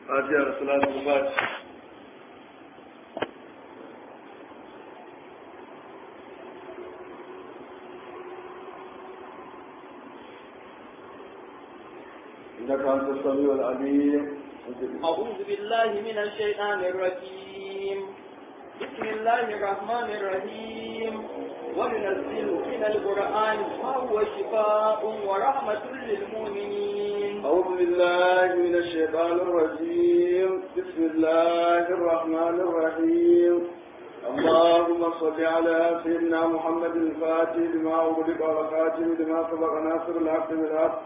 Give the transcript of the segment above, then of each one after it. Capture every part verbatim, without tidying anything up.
فاتحة صلاة الفاتحة. إنك أنت السميع العليم. أعوذ بالله من الشيطان الرجيم. بسم الله الرحمن الرحيم. وننزل من القرآن ما هو شفاء ورحمة للمؤمنين. أعوذ بالله من الشيطان الرجيم. بسم الله الرحمن الرحيم. اللهم صل على سيدنا محمد الفاتح لما أغلق والخاتم لما سبق ناصر الحق بالحق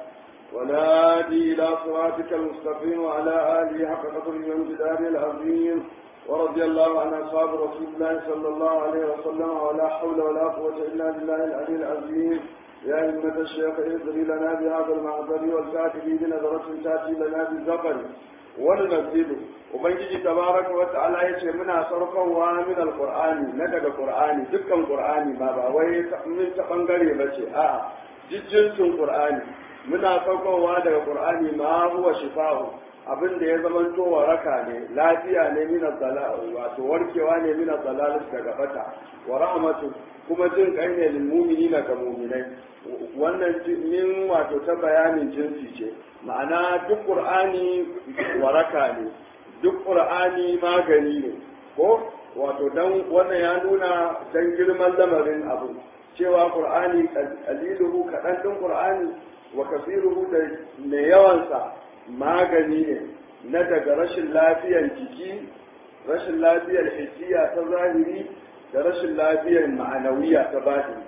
والهادي إلى صراطك المستقيم وعلى آله حق قدره وامتداره العظيم، ورضي الله عن أصحاب رسول الله صلى الله عليه وسلم، ولا حول ولا قوة إلا بالله العلي العظيم. يا همة الشيخ اهدري لنا بهذا المحضر والكاتبين بنظرة تأتي لنا بالزفر وننزله. وبنجي تبارك وتعالى يشي منا صرفا ومن القرآن ندق القرآن دكا القرآن ما باوي من تقنقري بشي آه جنس القرآن muna saukowa daga Qur'ani ma huwa shifa'u abin da ya zamanto waraka ne, lafiya ne min dalal wato warkewa ne min dalal daga bata, wa rahmatu kuma jin kai ne lil mu'minina ga mu'minai. Wannan min wato ta bayanin jinsi ce, ma'ana duk Qur'ani waraka ne, duk Qur'ani magani ne, ko wato dan wannan ya nuna dan girman lamarin abu cewa Qur'ani qaliluhu kadan din Qur'ani wa kasiruhu da mai yawansa magani ne na daga rashin lafiyar jiki, rashin lafiyar hissiya ta zahiri da rashin lafiyar ma'anawiya ta batini.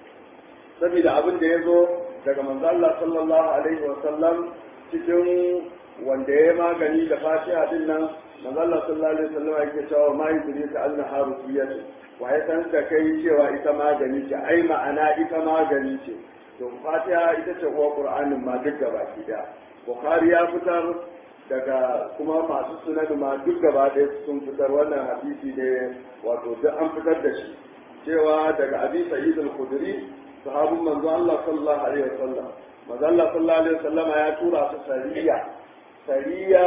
Saboda abin da ya zo daga manzo Allah sallallahu alaihi wa sallam cikin wanda ya magani da fatiha din nan, manzo Allah sallallahu alaihi wa sallam yake cewa ma yudri ka anna harufiyatu wa ya san da kai cewa ita magani ce, ai ma'ana ita magani ce. to fatiha ita ce kuwa qur'anin ma duk gaba ki da bukhari ya fitar daga kuma masu sunan ma duk gaba da sun fitar wannan hadisi ne, wato duk an fitar da shi cewa daga abi sa'id al-khudri sahabun manzo Allah sallallahu alaihi wasallam manzo Allah sallallahu alaihi wasallam ya tura su sariya sariya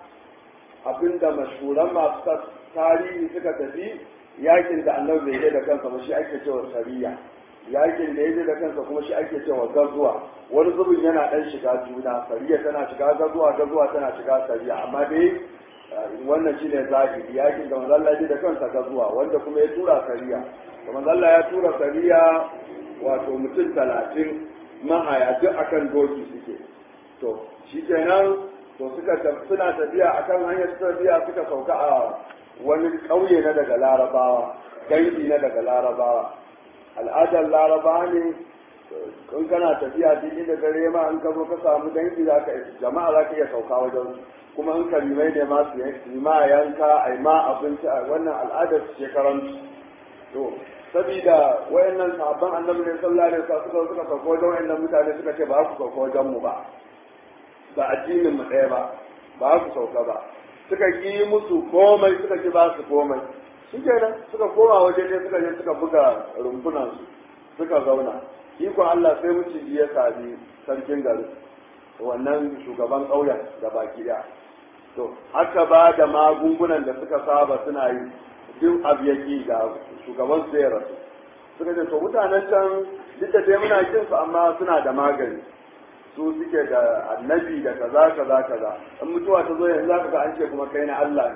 abinda mashhuran masu tarihi suka tafi yakin da annabi bai da kansa ba shi ake cewa sariya. Yakin da ya da kansa kuma shi ake cewa gazuwa, wani zubin yana dan shiga juna, sariya tana shiga gazuwa, gazuwa tana shiga sariya, amma dai wannan shine zahiri. Yakin da manzo Allah ya da kansa gazuwa, wanda kuma ya tura sariya, da manzo Allah ya tura sariya wato mutum talatin mahaya duk akan doki suke. To shi kenan to suka suna tafiya akan hanyar tafiya suka sauka a wani ƙauye na daga Larabawa, dangi na daga Larabawa. Al'adar laraba ne in kana tafiya duk inda gare ma in ka zo ka samu dangi za ka jama'a za ka iya sauka wajen, kuma in karimai ne ma su yi ma yanka ai ma abinci a wannan al'adar su shekaran to sabida wayannan sahabban annabi ne sallallahu alaihi wasallam suka suka sauko wajen wayannan mutane suka ce ba ku sauka wajen mu ba ba addinin mu ɗaya ba ba ku sauka ba, suka ki musu komai, suka ki ba su komai. shi kenan suka koma waje ne suka je suka buga rumfunansu suka zauna. Ikon Allah sai maciji ya sami sarkin gari, wannan shugaban ƙauyen da baki da to aka ba da magungunan da suka saba suna yi duk abu yake ga shugaban su ya rasu. Suka ce to mutanen can duk da dai muna kin su amma suna da magani, su suke da annabi da kaza kaza kaza, in mutuwa ta zo yanzu zaka ga an ce kuma kai na Allah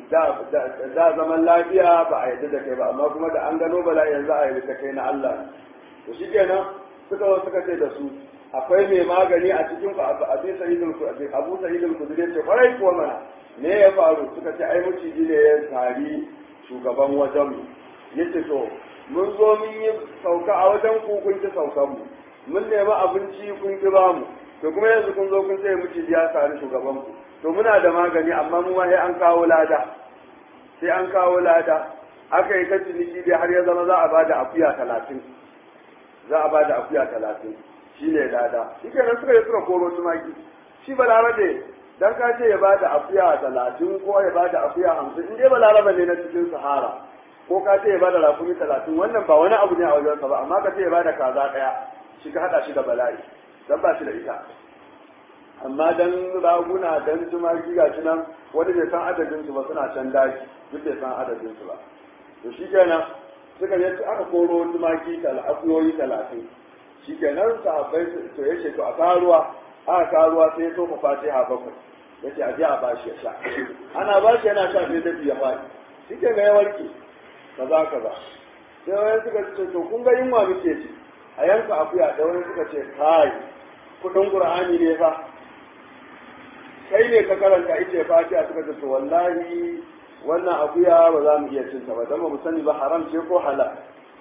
da zaman lafiya ba a yadda da kai ba, amma kuma da an gano bala yanzu a yadda da kai na Allah. To shi kenan suka wasu suka ce da su akwai mai magani a cikin ku Abu Sa'id al-Khudri Abu Sa'id al-Khudri ce kwarai kuwa mana, me ya faru? Suka ce ai maciji ne ya tari shugaban wajen mu. Yace to mun zo mun yi sauka a wajen ku kun ki saukan mu, mun nemi abinci kun ki ba mu, to kuma yanzu kun zo kun ce maciji ya tari shugaban ku, to muna da magani amma mu ma sai an kawo lada sai an kawo lada aka yi ta ciniki dai har ya zama za a bada akuya talatin za a bada akuya talatin shi ne lada. Shi kenan suka yi suka koro tumaki, shi balarabe dan ka ce ya bada akuya talatin ko ya bada akuya hamsin, in dai balarabe ne na cikin sahara, ko ka ce ya bada rakumi talatin, wannan ba wani abu ne a wajensa ba, amma ka ce ya bada kaza ɗaya shi ka haɗa shi da bala'i dan ba shi da ita. amma dan raguna dan tumaki ga shi nan wani bai san adadin su ba suna can daji duk bai san adadin su ba to shi kenan suka je aka koro tumaki akuyoyi talatin shi kenan sahabbai to ya ce to a karuwa aka karuwa sai ya tofa fatiha bakwai ya ce a je a bashi ya sha ana bashi yana sha sai dafi ya faɗi shi ke ga ya warke kaza kaza sai wani suka ce to kun ga yunwa muke ci a yanka akuya da wani suka ce kai kudin qur'ani ne fa kai ne ka karanta ita fatiha suka ce to wallahi wannan akuya ba za mu iya cin ta ba dan ba mu sani ba haram ce ko halal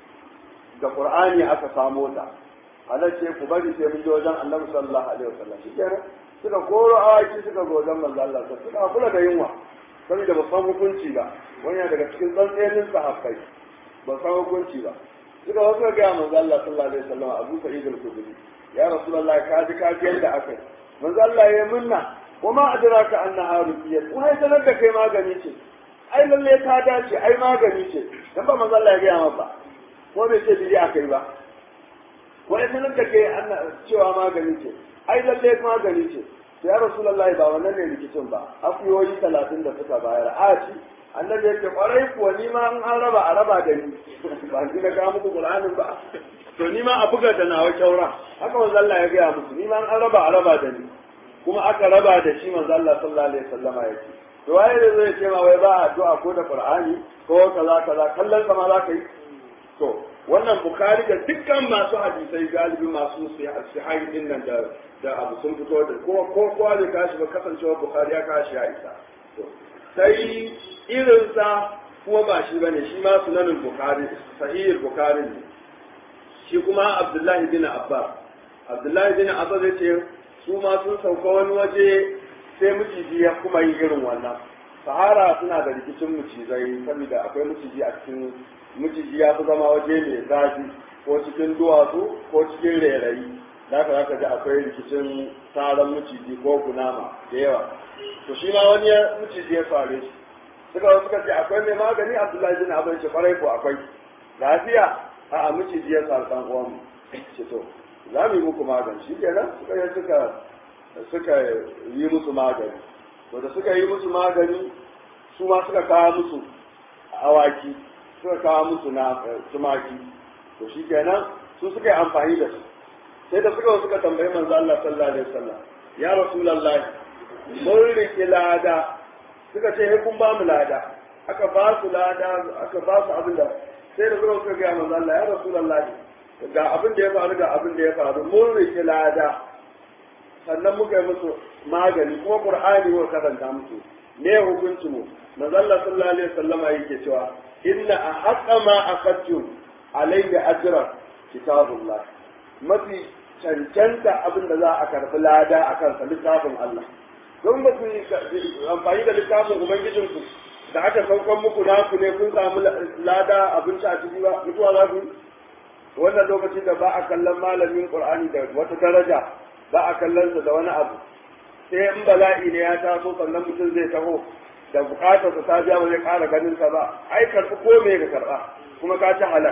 da qur'ani aka samo ta halal ce ku bari sai mun je wajen annabi sallallahu alaihi wasallam shikenan suka koro awaki suka zo wajen manzo Allah suka kula da yunwa saboda ba san hukunci ba wani daga cikin tsantsenin sahabbai ba san hukunci ba suka wasu ga manzo Allah sallallahu alaihi wasallam Abu Sa'id al-Khudri ya rasulullahi ka ji ka ji yadda aka manzo Allah ya minna kuma adraka annaha rufiyat wai sanar da kai magani ce ai lalle ta dace ai magani ce dan ba manzo Allah ya ga maka ko bai ce bidi akai ba wai sanar da kai cewa magani ce ai lalle magani ce ya rasulullahi ba wannan ne rikicin ba akuyoyi talatin da suka bayar a ci annabi ya ce kwarai kuwa ni ma an raba a raba da ni ba ni na ga muku qur'anin ba to ni ma a buga da nawa kyaura haka manzo Allah ya ga musu ni ma an raba a raba da ni kuma aka raba da shi manzo Allah sallallahu alaihi wasallama ya ce to waye da zai ce ma wai ba addu'a ko da qur'ani ko kaza kaza kallon sama za ka yi to wannan bukhari da dukkan masu hadisai galibi masu sahih din nan da da abu sun fito da ko ko ko da kashi ba kasancewa bukhari ya kashi ya isa to sai irin sa kuma ba shi bane shi ma sunanin bukhari sahih bukhari ne shi kuma abdullahi bin abbas abdullahi bin abbas ya ce su ma sun sauka wani waje sai miciji ya kuma yi irin wannan sahara suna da rikicin macizai saboda akwai maciji a cikin miciji ya fi zama waje mai zafi ko cikin duwatsu ko cikin rairayi da ka zaka ji akwai rikicin taron miciji ko kunama da yawa to shi ma wani miciji ya fare shi suka suka ce akwai mai magani abdullahi bin abu ce kwarai ko akwai lafiya a a miciji ya sa dan uwan ce to za mu yi muku magani shi kenan suka yi suka suka yi musu magani to da suka yi musu magani su ma suka kawo musu awaki suka kawo musu na tumaki to shi kenan su suka yi amfani da su sai da suka suka tambayi manzo Allah sallallahu alaihi wasallam ya rasulullahi mun rike lada suka ce kun ba mu lada aka ba su lada aka ba su abin da sai da suka suka ga manzo Allah ya rasulullahi ga abin da ya faru ga abin da ya faru mun rike lada sannan muka yi musu magani kuma qur'ani wa karanta musu ne hukunci mu manzo Allah sallallahu alaihi wasallam yake cewa inna ahqqa ma aqadtu alayhi ajra kitabullah mafi cancanta abin da za a karbi lada akan sa littafin Allah don ba ku amfani da littafin ubangijinku da aka saukan muku naku ne kun samu lada abinci a ciki ba mutuwa za ku wannan lokacin da ba a kallon malamin qur'ani da wata daraja ba a kallon sa da wani abu sai in bala'i ne ya taso sannan mutum zai taho da bukatar sa ta biya ba zai ƙara ganin sa ba ai karɓi ko me ka karɓa kuma ka ci halal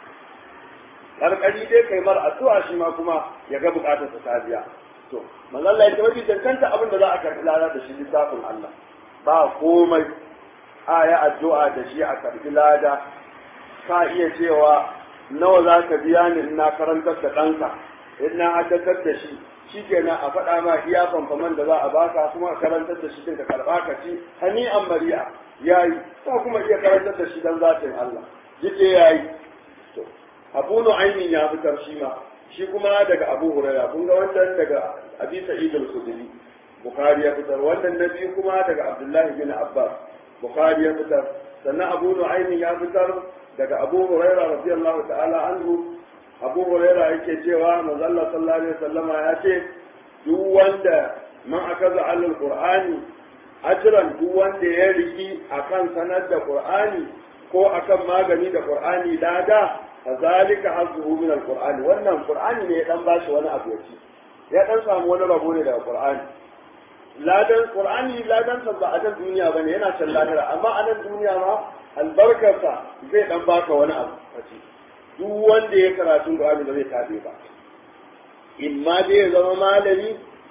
karkari dai kai mar addu'a shi ma kuma ya ga bukatar sa ta biya to manzo Allah ya ce mafi cancanta abin da za a karɓi lada da shi littafin Allah ba komai aya addu'a da shi a karɓi lada ka iya cewa nawa za ka biya ni in na karantar da ɗanka in na haddatar da shi shi kenan a faɗa ma iya fanfaman da za a baka kuma karantar da shi ka karɓa ka ci hani an mariya ya yi ko kuma iya karantar da shi don zatin Allah jike ya yi to abu nu'aymin ya fitar shi ma shi kuma daga abu hurairah kun ga wannan daga abi sa'id al-khudri bukhari ya fitar wannan nabi kuma daga abdullahi bin abbas bukhari ya fitar sannan abu nu'aymin ya fitar daga abu hurairah radiyallahu ta'ala anhu abu huraira yake cewa manzo Allah sallallahu alaihi wasallama ya ce duk wanda man akaza alal qur'ani ajran duk wanda ya riki akan sanar da qur'ani ko akan magani da qur'ani lada kazalika hazzuhu min alqur'ani wannan qur'ani ne ya dan bashi wani abu yaci ya dan samu wani rabo ne daga qur'ani ladan qur'ani ladan sa ba a dan duniya bane yana can lahira amma a nan duniya ma albarkarsa zai dan baka wani abu kace duk wanda ya karatu Qur'ani ba zai tabe ba in ma dai ya zama malami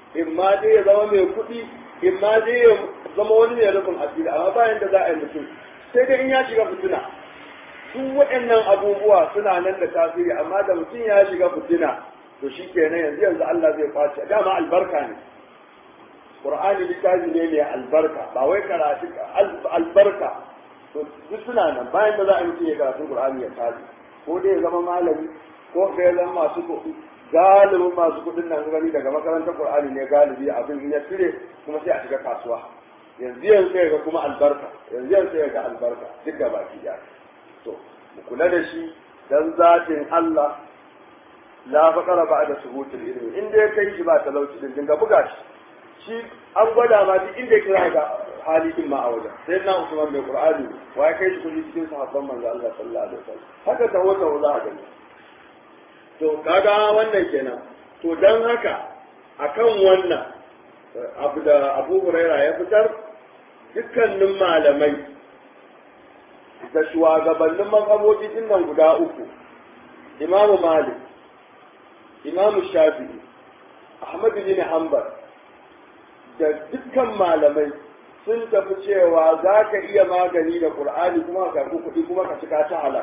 in ma dai ya zama mai kuɗi in ma dai ya zama wani mai rufin asiri amma bayan da za a yi mutum sai dai in ya shiga fitina duk waɗannan abubuwa suna nan da tasiri amma da mutum ya shiga fitina to shi kenan yanzu yanzu Allah zai kwace dama albarka ne Qur'ani littafi ne mai albarka ba wai karatu albarka to duk suna nan bayan da za a mutum ya karatu Qur'ani ya tafi ko dai ya zama malami ko ga ya zama masu kuɗi galibin masu kuɗin nan gani daga makarantar Qur'ani ne galibi abin ya cire kuma sai a shiga kasuwa yanzu yanzu sai ga kuma albarka yanzu yanzu sai ga albarka duk da baki da to mu kula da shi dan zatin Allah la faqara ba'da subutul ilmi in dai kai shi ba talauci din dinga buga shi shi an gwada ma duk inda kira ga hali din ma a wajen sai na Usman mai Qur'ani wai kai shi kudi cikin sahabban manzo Allah sallallahu alaihi wasallam haka ta wata za a gani to kaga wannan kenan to dan haka akan wannan abu da Abu Huraira ya fitar dukkanin malamai da shugabannin mazhabobi din nan guda uku Imam Malik Imam Shafi'i Ahmad bin Hanbal da dukkan malamai sun tafi cewa za ka iya magani da Qur'ani kuma ka karɓi kuɗi kuma ka cika ta halal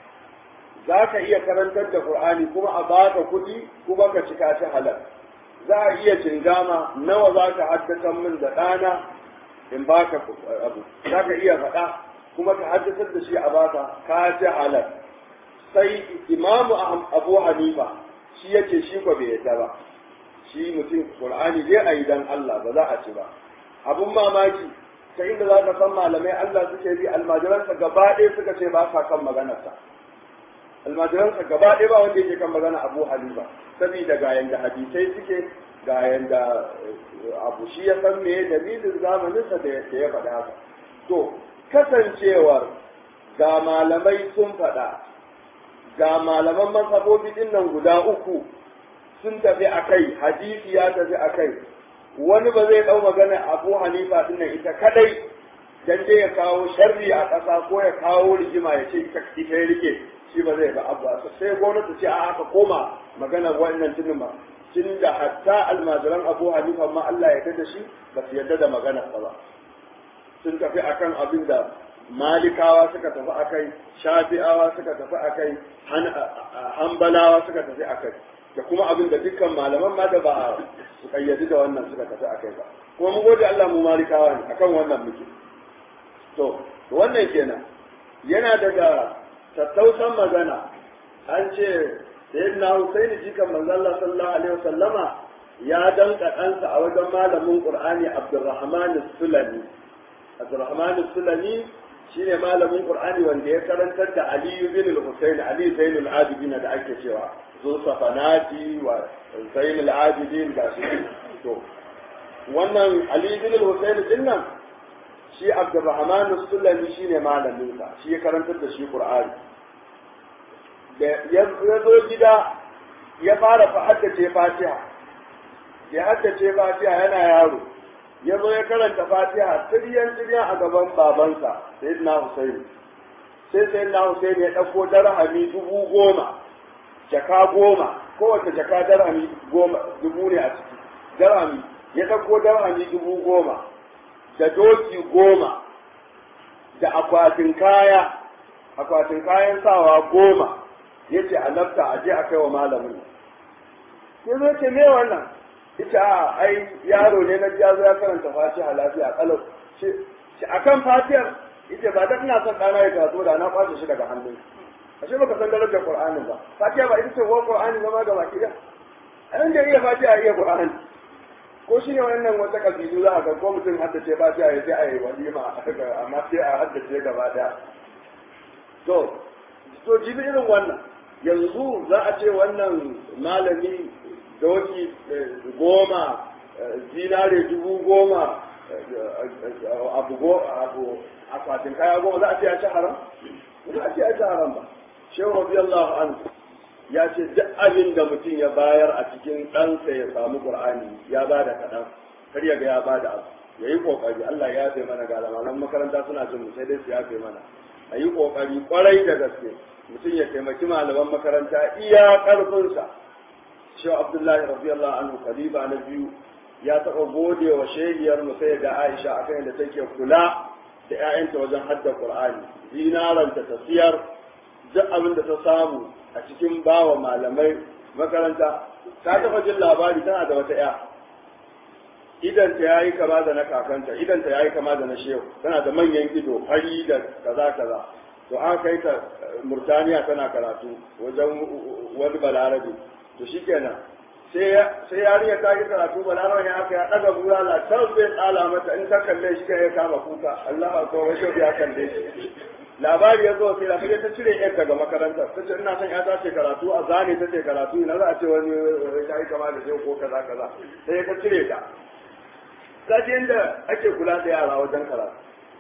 za ka iya karantar da Qur'ani kuma a baka kuɗi kuma ka cika ta halal za a iya cingama nawa za ka haddasa min da ɗana in baka abu za ka iya faɗa kuma ka haddasar da shi a baka ka ci halal sai Imamu Abu Hanifa shi yace shi ko bai yadda ba shi mutum Qur'ani dai a yi dan Allah ba za a ci ba abun mamaki ta inda za ka san malamai Allah suke bi almajiransa gaba ɗaya suka ce ba sa kan maganarsa almajiransa gaba ɗaya ba wanda yake kan magana Abu Hanifa saboda ga yanda hadisai suke ga yanda abu shi ya san me dalilin zamaninsa da ya faɗa haka to kasancewar ga malamai sun faɗa ga malaman mazhabobi din nan guda uku sun tafi a kai hadisi ya tafi a kai wani ba zai ɗau magana Abu Hanifa din nan ita kadai dan dai ya kawo sharri a ƙasa ko ya kawo rigima ya ce ita ita ya rike shi ba zai ba abu sai gwamnati ce a aka koma magana wannan tunin ba tun da hatta almajiran Abu Hanifa ma Allah ya yarda da shi ba su yarda da magana ba sun tafi akan abin da Malikawa suka tafi akai Shafi'awa suka tafi akai Hanbalawa suka tafi akai da kuma abin da dukkan malaman ma da ba su kayyade da wannan suka tafi akai ba kuma mun gode Allah mu Malikawa ne akan wannan muke to wannan kenan yana daga tattausan magana an ce sayyidina Husaini jikan manzo Allah sallallahu alaihi wasallama ya danka ɗansa a wajen malamin Qur'ani Abdurrahman as-Sulami Abdurrahman as-Sulami shine malamin Qur'ani wanda ya karantar da Ali bin al-Husayn Ali Zainul Abidin da ake cewa zo safanati wa Zainul Abidin da shi to wannan Ali bin al-Husayn dinnan shi Abdurrahman as-Sulami shine malamin sa shi ya karantar da shi Qur'ani da ya zo gida ya fara haddace Fatiha ya haddace Fatiha yana yaro ya zo ya karanta Fatiha tiryan tiryan a gaban babansa Sayyidina Husaini sai Sayyidina Husaini ya dauko darhami dubu goma jaka goma kowace jaka darhami goma dubu ne a ciki darhami ya dauko darhami dubu goma da doki goma da akwatin kaya akwatin kayan sawa goma yace a lafta a je a kai wa malamin ya zo ce me wannan ita a ai yaro ne na ya zo ya karanta Fatiha lafiya kalau shi akan Fatihar ita ba da ina son dana ya karatu da na kwace shi daga hannun ashe baka san darajar Qur'ani ba Fatiha ba ita ce ko Qur'ani zama ga baki da an da iya Fatiha iya Qur'ani ko shine wannan wata kabilu za a ga ko mutum haddace Fatiha ya je a yi walima amma sai a haddace gaba daya to to jibi irin wannan yanzu za a ce wannan malami doki goma zinare dubu goma abu abu akwatin kaya goma za a ce ya ci haram za a ce ya ci haram ba shehu radiyallahu anhu ya ce duk abin da mutum ya bayar a cikin ɗansa ya samu qur'ani ya ba da kaɗan kar ya ga ya ba da abu ya yi ƙoƙari Allah ya yafe mana ga malaman makaranta suna jin mu sai dai su yafe mana a yi ƙoƙari ƙwarai da gaske mutum ya taimaki malaman makaranta iya ƙarfinsa shi abdullahi radiyallahu anhu khalifa na biyu ya taɓa gode wa shehiyar mu sai da Aisha akan yadda take kula da ƴaƴanta wajen hadda Qur'ani dinaranta ta siyar duk abin da ta samu a cikin bawa malamai makaranta. Ta taɓa jin labari tana da wata ƴa idanta yayi kama da na kakanta idanta yayi kama da na shehu tana da manyan ido fari da kaza kaza to an kai ta Murtaniya tana karatu wajen wani balarabe to shikenan sai yarinya ta yi karatu balarabe ya aka ya daga bulala tar zai tsala mata in ta kalle shi ya kama kuka Allah akbar wai shi ya kalle shi labari ya zo sai lafiya ta cire yar daga makaranta ta ce ina son ya ta ce karatu a zane ta ce karatu ina za a ce wani ya yi kama da shehu ko kaza kaza sai ta cire ta kaji inda ake kula da yara wajen karatu.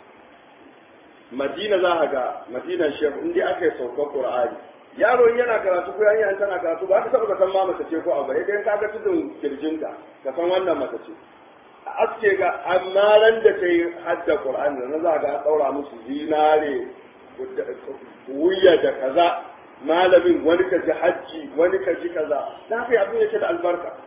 Madina za a ga Madinan Shehu inda aka yi saukar Qur'ani yaro yana karatu ko yanya tana karatu ba ka saba ka san ma mace ce ko abu idan ka ga tudun kirjinta ka san wannan mace ce a aske ga amma ran da ta yi hadda Qur'ani na za ga daura musu zinare wuya da kaza malamin wani ka ji hajji wani ka ji kaza da kai abin yake da albarka.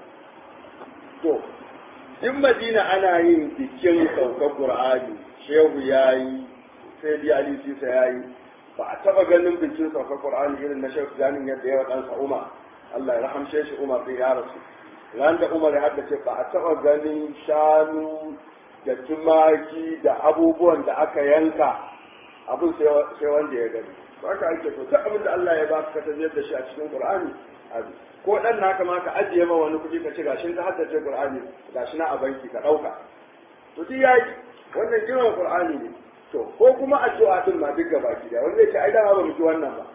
To in Madina ana yin bikin saukar Qur'ani shehu yayi sai dai Ali Sisa yayi ba a taba ganin bikin saukar Qur'ani irin na Shehu Janin yadda yawa ɗansa Umar Allah ya rahamshe shi Umar sai ya rasu ran da Umar ya haddace ba a taba ganin shanu da tumaki da abubuwan da aka yanka abin sai wanda ya gani ba ka ake to duk abin da Allah ya baka ka tafiyar da shi a cikin Qur'ani ko dan naka ma ka ajiye ma wani kuɗi ka ce gashin ka haddace Qur'ani gashi na a banki ka ɗauka to duk yayi wannan jiran Qur'ani ne to ko kuma addu'a din ma duk gaba ki da wanda yake ai dama ba mu ji wannan ba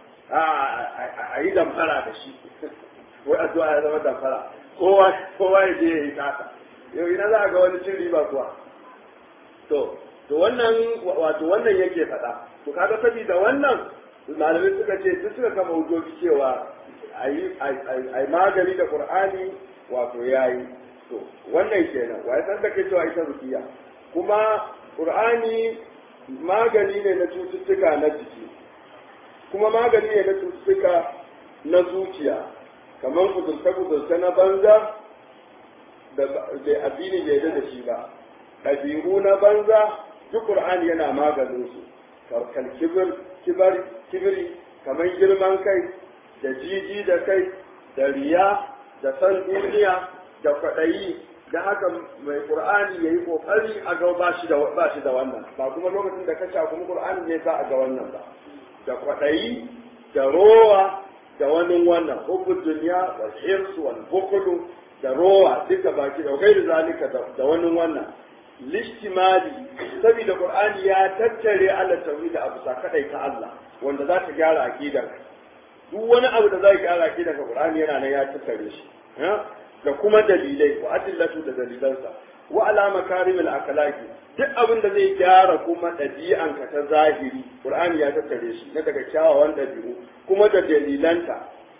a yi damfara da shi wai addu'a ya zama damfara kowa kowa ya je ya yi kasa yau ina za a ga wani cin riba kuwa to to wannan wato wannan yake faɗa to kaga saboda wannan malamai suka ce duk suka kama hujjoji cewa ayi ai magani da Qur'ani wato yayi to wannan kenan wai san da ke cewa ita rukiya kuma Qur'ani magani ne na cututtuka na jiki kuma magani ne na cututtuka na zuciya kamar kudurta-kudurta na banza da addini bai da shi ba ɗabi'u na banza duk Qur'ani yana maganin su karkal kibir kibar kibiri kamar girman kai da jiji da kai da riya da san duniya da kwaɗayi da haka mai Qur'ani yayi kokari a ga ba shi da ba shi da wannan ba kuma lokacin da ka sha kuma Qur'ani ne za a ga wannan ba da kwadayi da rowa da wani wannan hubbu dunya wal hirs wal bukhl da rowa duka baki da gairi zalika da wani wannan lishtimali saboda Qur'ani ya tattare ala tauhid abu sa kadai ta Allah wanda za ta gyara akidar duk wani abu da zai gyara akidar Qur'ani yana nan ya tattare shi da kuma dalilai wa adillatu da dalilansa wa ala makarimil akhlaqi duk abin da zai gyara kuma ɗabi'anka ta zahiri Qur'ani ya tattare shi na daga kyawawan ɗabi'u kuma da dalilanta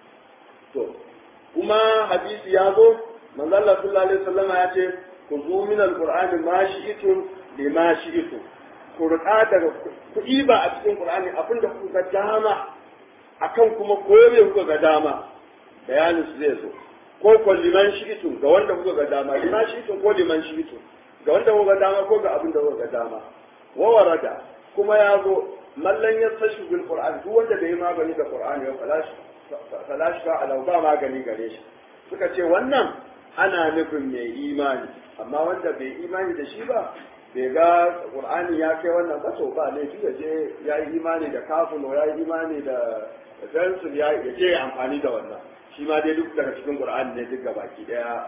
to kuma hadisi ya zo manzo Allah sallallahu alaihi wasallam ya ce ku zu min alqur'ani ma shi'tum lima shi'tum ku rika daga kuɗi ba a cikin Qur'ani abin da kuka dama akan kuma koyo kuka ga dama bayanin su zai zo ko ko liman shi'tum ga wanda kuka ga dama liman shi'tum ko liman shi'tum ga wanda kuka ga dama ko ga abin da kuka ga dama wa warada kuma ya zo mallan ya sashi bil qur'an duk wanda bai magani da qur'ani ya falash falash ka ala ba magani gare shi suka ce wannan ana nufin mai imani amma wanda bai imani da shi ba bai ga qur'ani ya kai wannan ba to ba ne shi je ya yi imani da kafin ya yi imani da fensil ya je amfani da wannan shi ma dai duk daga cikin qur'ani ne duk gabaki daya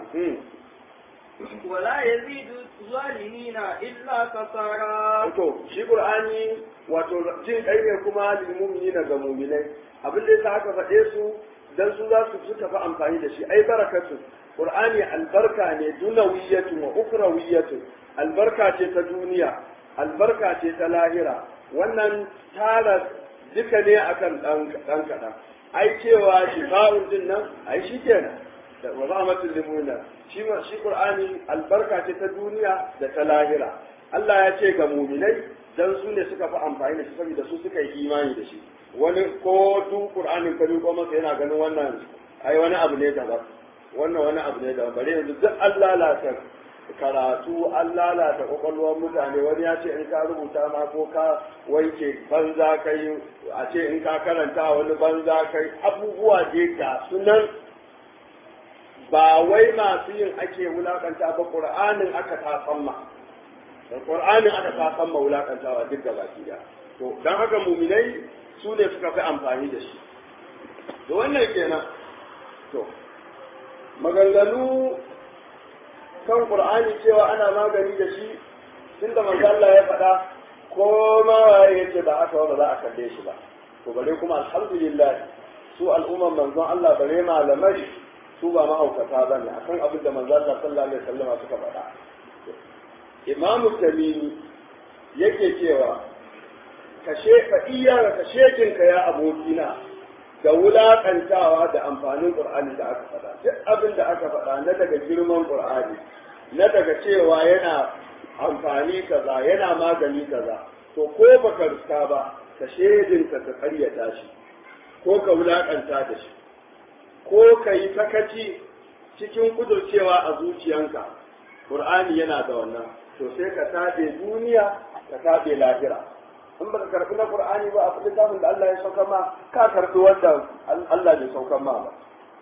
wala yazidu zalimina illa kasara to shi qur'ani wato jin kai ne kuma lil mu'minina ga mu'minai abin da yasa aka faɗe su dan su za su suka fa amfani da shi ai barakatu qur'ani albarka ne dunawiyatu wa ukhrawiyatu albarka ce ta duniya albarka ce ta lahira wannan tara duka ne akan dan dan kadan ai cewa shifa'un din nan ai shikenan wa rahmatul lil mu'minin shi ma shi qur'ani albarka ce ta duniya da ta lahira Allah ya ce ga mu'minai dan su ne suka fi amfani da shi saboda su suka yi imani da shi wani ko du qur'anin ka ko masa yana ganin wannan ai wani abu ne daban wannan wani abu ne daban bare yanzu duk Allah la ta karatu an lalata kwakwalwar mutane wani ya ce in ka rubuta ma ko ka wanke banza kai a ce in ka karanta wani banza kai abubuwa dai ga sunan ba wai masu yin ake wulakanta ba ƙur'anin aka tasamma ƙur'anin aka tasamma wulakantawa duk da baki da to don haka muminai su ne suka fi amfani da shi da wannan kenan to maganganu kan Qur'ani cewa ana magani da shi tunda manzo Allah ya faɗa ko ma waye yace ba aka ba za a kalle shi ba to bare kuma alhamdulillah su al'umman manzo Allah bare malamai su ba mahaukata bane akan abin da manzo Allah sallallahu alaihi wasallam suka faɗa Imam Tamimi yake cewa kashe fa iyara kashekinka ya abokina da wulaƙantawa da amfanin ƙur'ani da aka faɗa duk abin da aka faɗa na daga girman ƙur'ani na daga cewa yana amfani kaza yana magani kaza to ko baka riska ba ka shedinka ka karyata shi ko ka wulaƙanta da shi ko ka yi sakaci cikin kudurcewa a zuciyanka ƙur'ani yana da wannan to sai ka taɓe duniya ka taɓe lahira in baka karbi na Qur'ani ba a littafin da Allah ya sauka ma ka karbi wanda Allah bai sauka ma ba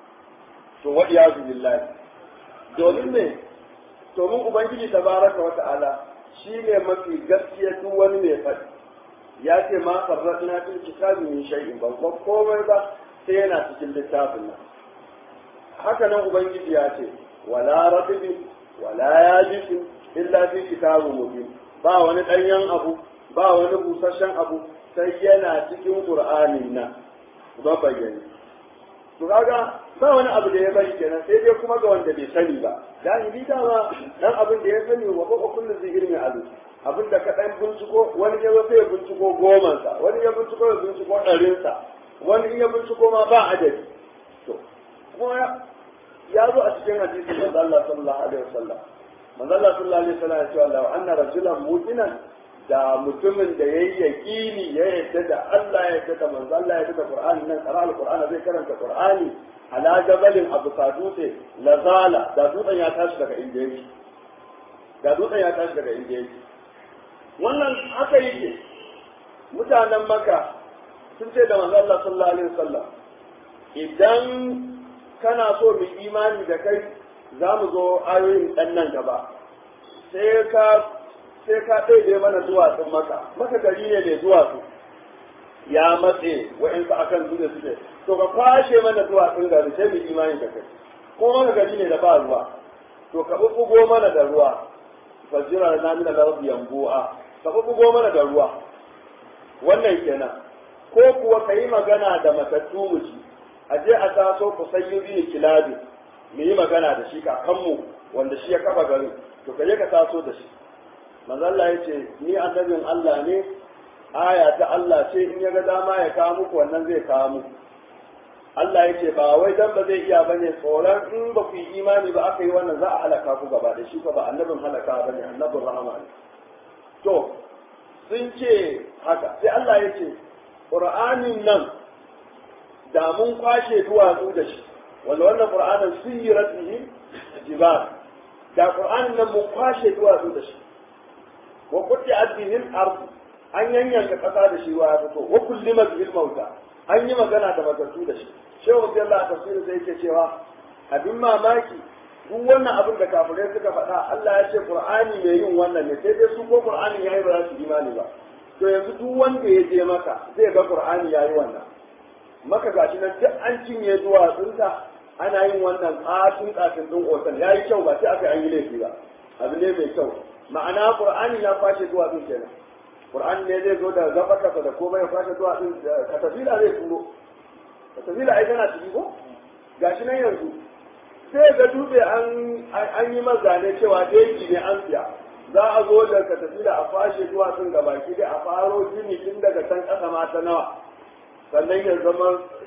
to wa iyazu billahi domin ne to mun ubangiji tabaraka wa ta'ala shine mafi gaskiya duk wani mai faɗi ya ce ma farratna fil kitabi min shay'in ba ko komai ba sai yana cikin littafin nan haka nan ubangiji ya ce wala ratibin wala yajisin illa fi kitabin mubin ba wani danyen abu ba wani busasshen abu sai yana cikin Qur'anin nan ba bayyane to kaga ba wani abu da ya bari kenan sai dai kuma ga wanda bai sani ba jahili dama dan abin da ya sani wa ba kullu zai ilmi alu abin da ka dan binciko wani ya sai ya binciko goman sa wani ya binciko ya binciko ɗarin sa wani ya binciko ma ba adadi to kuma ya zo a cikin hadisin manzo Allah sallallahu alaihi wasallam manzo Allah sallallahu alaihi wasallam ya ce Allah anna rajulan mu'minan da mutumin da ya yi yaƙini ya yadda da Allah ya yadda da manzo Allah ya yadda da Qur'ani nan qara al-Qur'ani zai karanta Qur'ani ala jabalin abu sadute lazala da dutsen ya tashi daga inda yake da dutsen ya tashi daga inda yake wannan haka yake mutanen Makka sun ce da manzo Allah sallallahu alaihi wasallam idan kana so mu imani da kai za mu zo ayoyin dan nan gaba sai ka sai ka ɗaiɗe mana duwatsun maka maka gari ne mai duwatsu ya matse wa'insu akan su da suke to ka kwashe mana duwatsun gari sai mu imani da kai ko maka gari ne da ba ruwa to ka bubbugo mana da ruwa fajira na mina da rabbi yanbu'a ka bubbugo mana da ruwa wannan kenan ko kuwa ka yi magana da matattu muci a je a taso ku sayyidi kilabi mu yi magana da shi kakanmu wanda shi ya kafa garin to ka je ka taso da shi manzo Allah ya ce ni annabin Allah ne aya ta Allah ce in ya ga dama ya kawo muku wannan zai kawo muku Allah ya ce ba wai dan ba zai iya bane tsoron in ba ku yi imani ba aka yi wannan za a halaka ku gaba da shi fa ba annabin halaka bane annabin rahama ne to sun ce haka sai Allah ya ce Qur'anin nan da mun kwashe duwatsu da shi wanda wannan Qur'anin siratihi jibal da Qur'anin nan mun kwashe duwatsu da shi wa qutti'at bihi al-ard an yanyanka kasa da shi wa ya fito wa kullima bil mauta an yi magana da matattu da shi shehu Allah a tafsirin sai yake cewa abin mamaki duk wannan abin da kafirai suka faɗa Allah ya ce Qur'ani mai yin wannan ne sai dai su ko Qur'ani yayi ba za su imani ba to yanzu duk wanda ya je maka zai ga Qur'ani yayi wannan maka gashi nan duk an cinye duwatsunta ana yin wannan tsatin tsatin din otal yayi kyau ba sai aka yi laifi ba abu ne mai kyau ma'ana Qur'ani ya fashe duwatsun kenan Qur'ani ne zai zo da zafaka da komai ya fashe duwatsun katafila zai turo katafila ai tana ciki ko gashi nan yanzu sai ga dutse an an yi mazane cewa daji ne an siya za a zo da katafila a fashe duwatsun ga baki dai a faro gini tun daga can ƙasa ma ta nawa sannan ya zama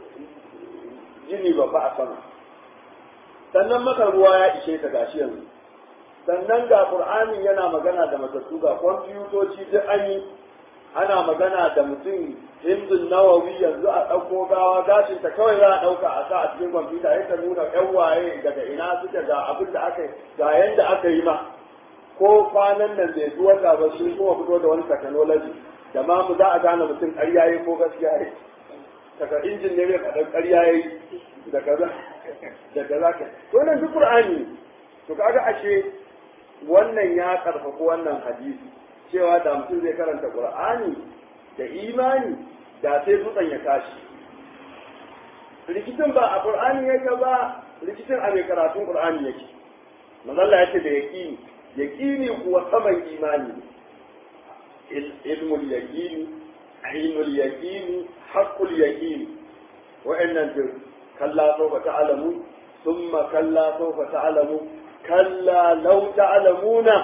gini babba a sama sannan maka ruwa ya ishe ta gashi yanzu sannan ga Qur'ani yana magana da matattu ga kwamfutoci duk an yi ana magana da mutum hindun nawawi yanzu a ɗauko gawa gashin ta kawai za a ɗauka a sa a cikin kwamfuta ya ta nuna ƴan waye daga ina suke ga abin da aka ga yanda aka yi ma ko kwanan nan bai zuwa da ba sun kuma fito da wani technology da ma mu za a gane mutum ƙarya yayi ko gaskiya yayi daga injin ne mai faɗan ƙarya yayi da kaza da kaza ka to nan duk Qur'ani to kaga ashe wannan ya karfafa wannan hadisi cewa da mutum zai karanta Qur'ani da imani da sai dutsen ya tashi rikicin ba a Qur'ani yake ba rikicin a mai karatun Qur'ani yake manzo Allah ya ce da yaqini yaqini kuwa saman imani ilmul yaqini ainul yaqini haqqul yaqini wa'annan duk kalla sawfa ta'lamu thumma kalla sawfa ta'lamu kalla law ta'lamuna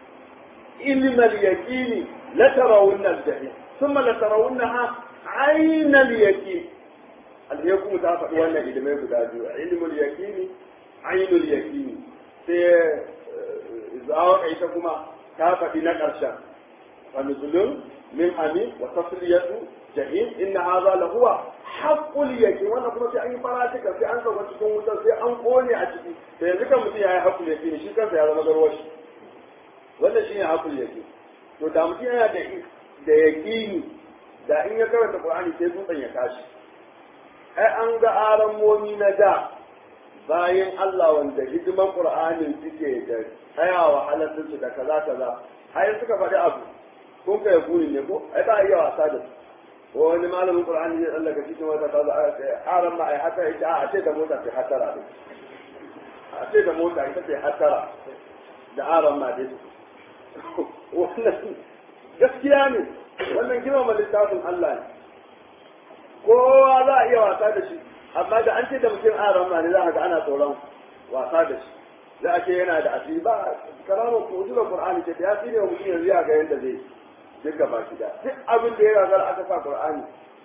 ilmal yaqini latarawunna al-jahim thumma latarawunnaha ainul yaqini al-yaqini ta faɗi wannan ilimai guda biyu ilmul yaqini ainul yaqini sai zawo ita kuma ta faɗi na ƙarshen fa nuzulun min amin wa tasliyatu jahim inna hadha la huwa haqqul yaqin wannan kuma sai an yi faratika sai an saba cikin wutar sai an kone a ciki sai yanzu kan mutum yayi haqqul yaqin shi kansa ya zama garwashi wannan shine haqqul yaqin to da mutum yana da da yaqini da in ya karanta Qur'ani sai dutsen ya tashi ai an ga aran momi na da bayan Allah wanda hidiman Qur'anin suke da tsayawa halattun su da kaza kaza ai suka faɗi abu kun kai guni ne ko ai ba iya wasa da su ko wani malamin Qur'ani zai tsallaka cikin wata kaza aran ma ai haka ita a ce da mota sai hatara ne a ce da mota ita sai hatara da aran ma dai wannan gaskiya ne wannan girmama littafin Allah ne kowa za a iya wasa da shi amma da an ce da mutum a ramma ne za a ga ana tsoron wasa da shi za a ce yana da asiri ba karamar kujurar Qur'ani ce ya tsine wa mutum yanzu ya ga yadda zai duk gaba shi da duk abin da ya gagara aka sa Qur'ani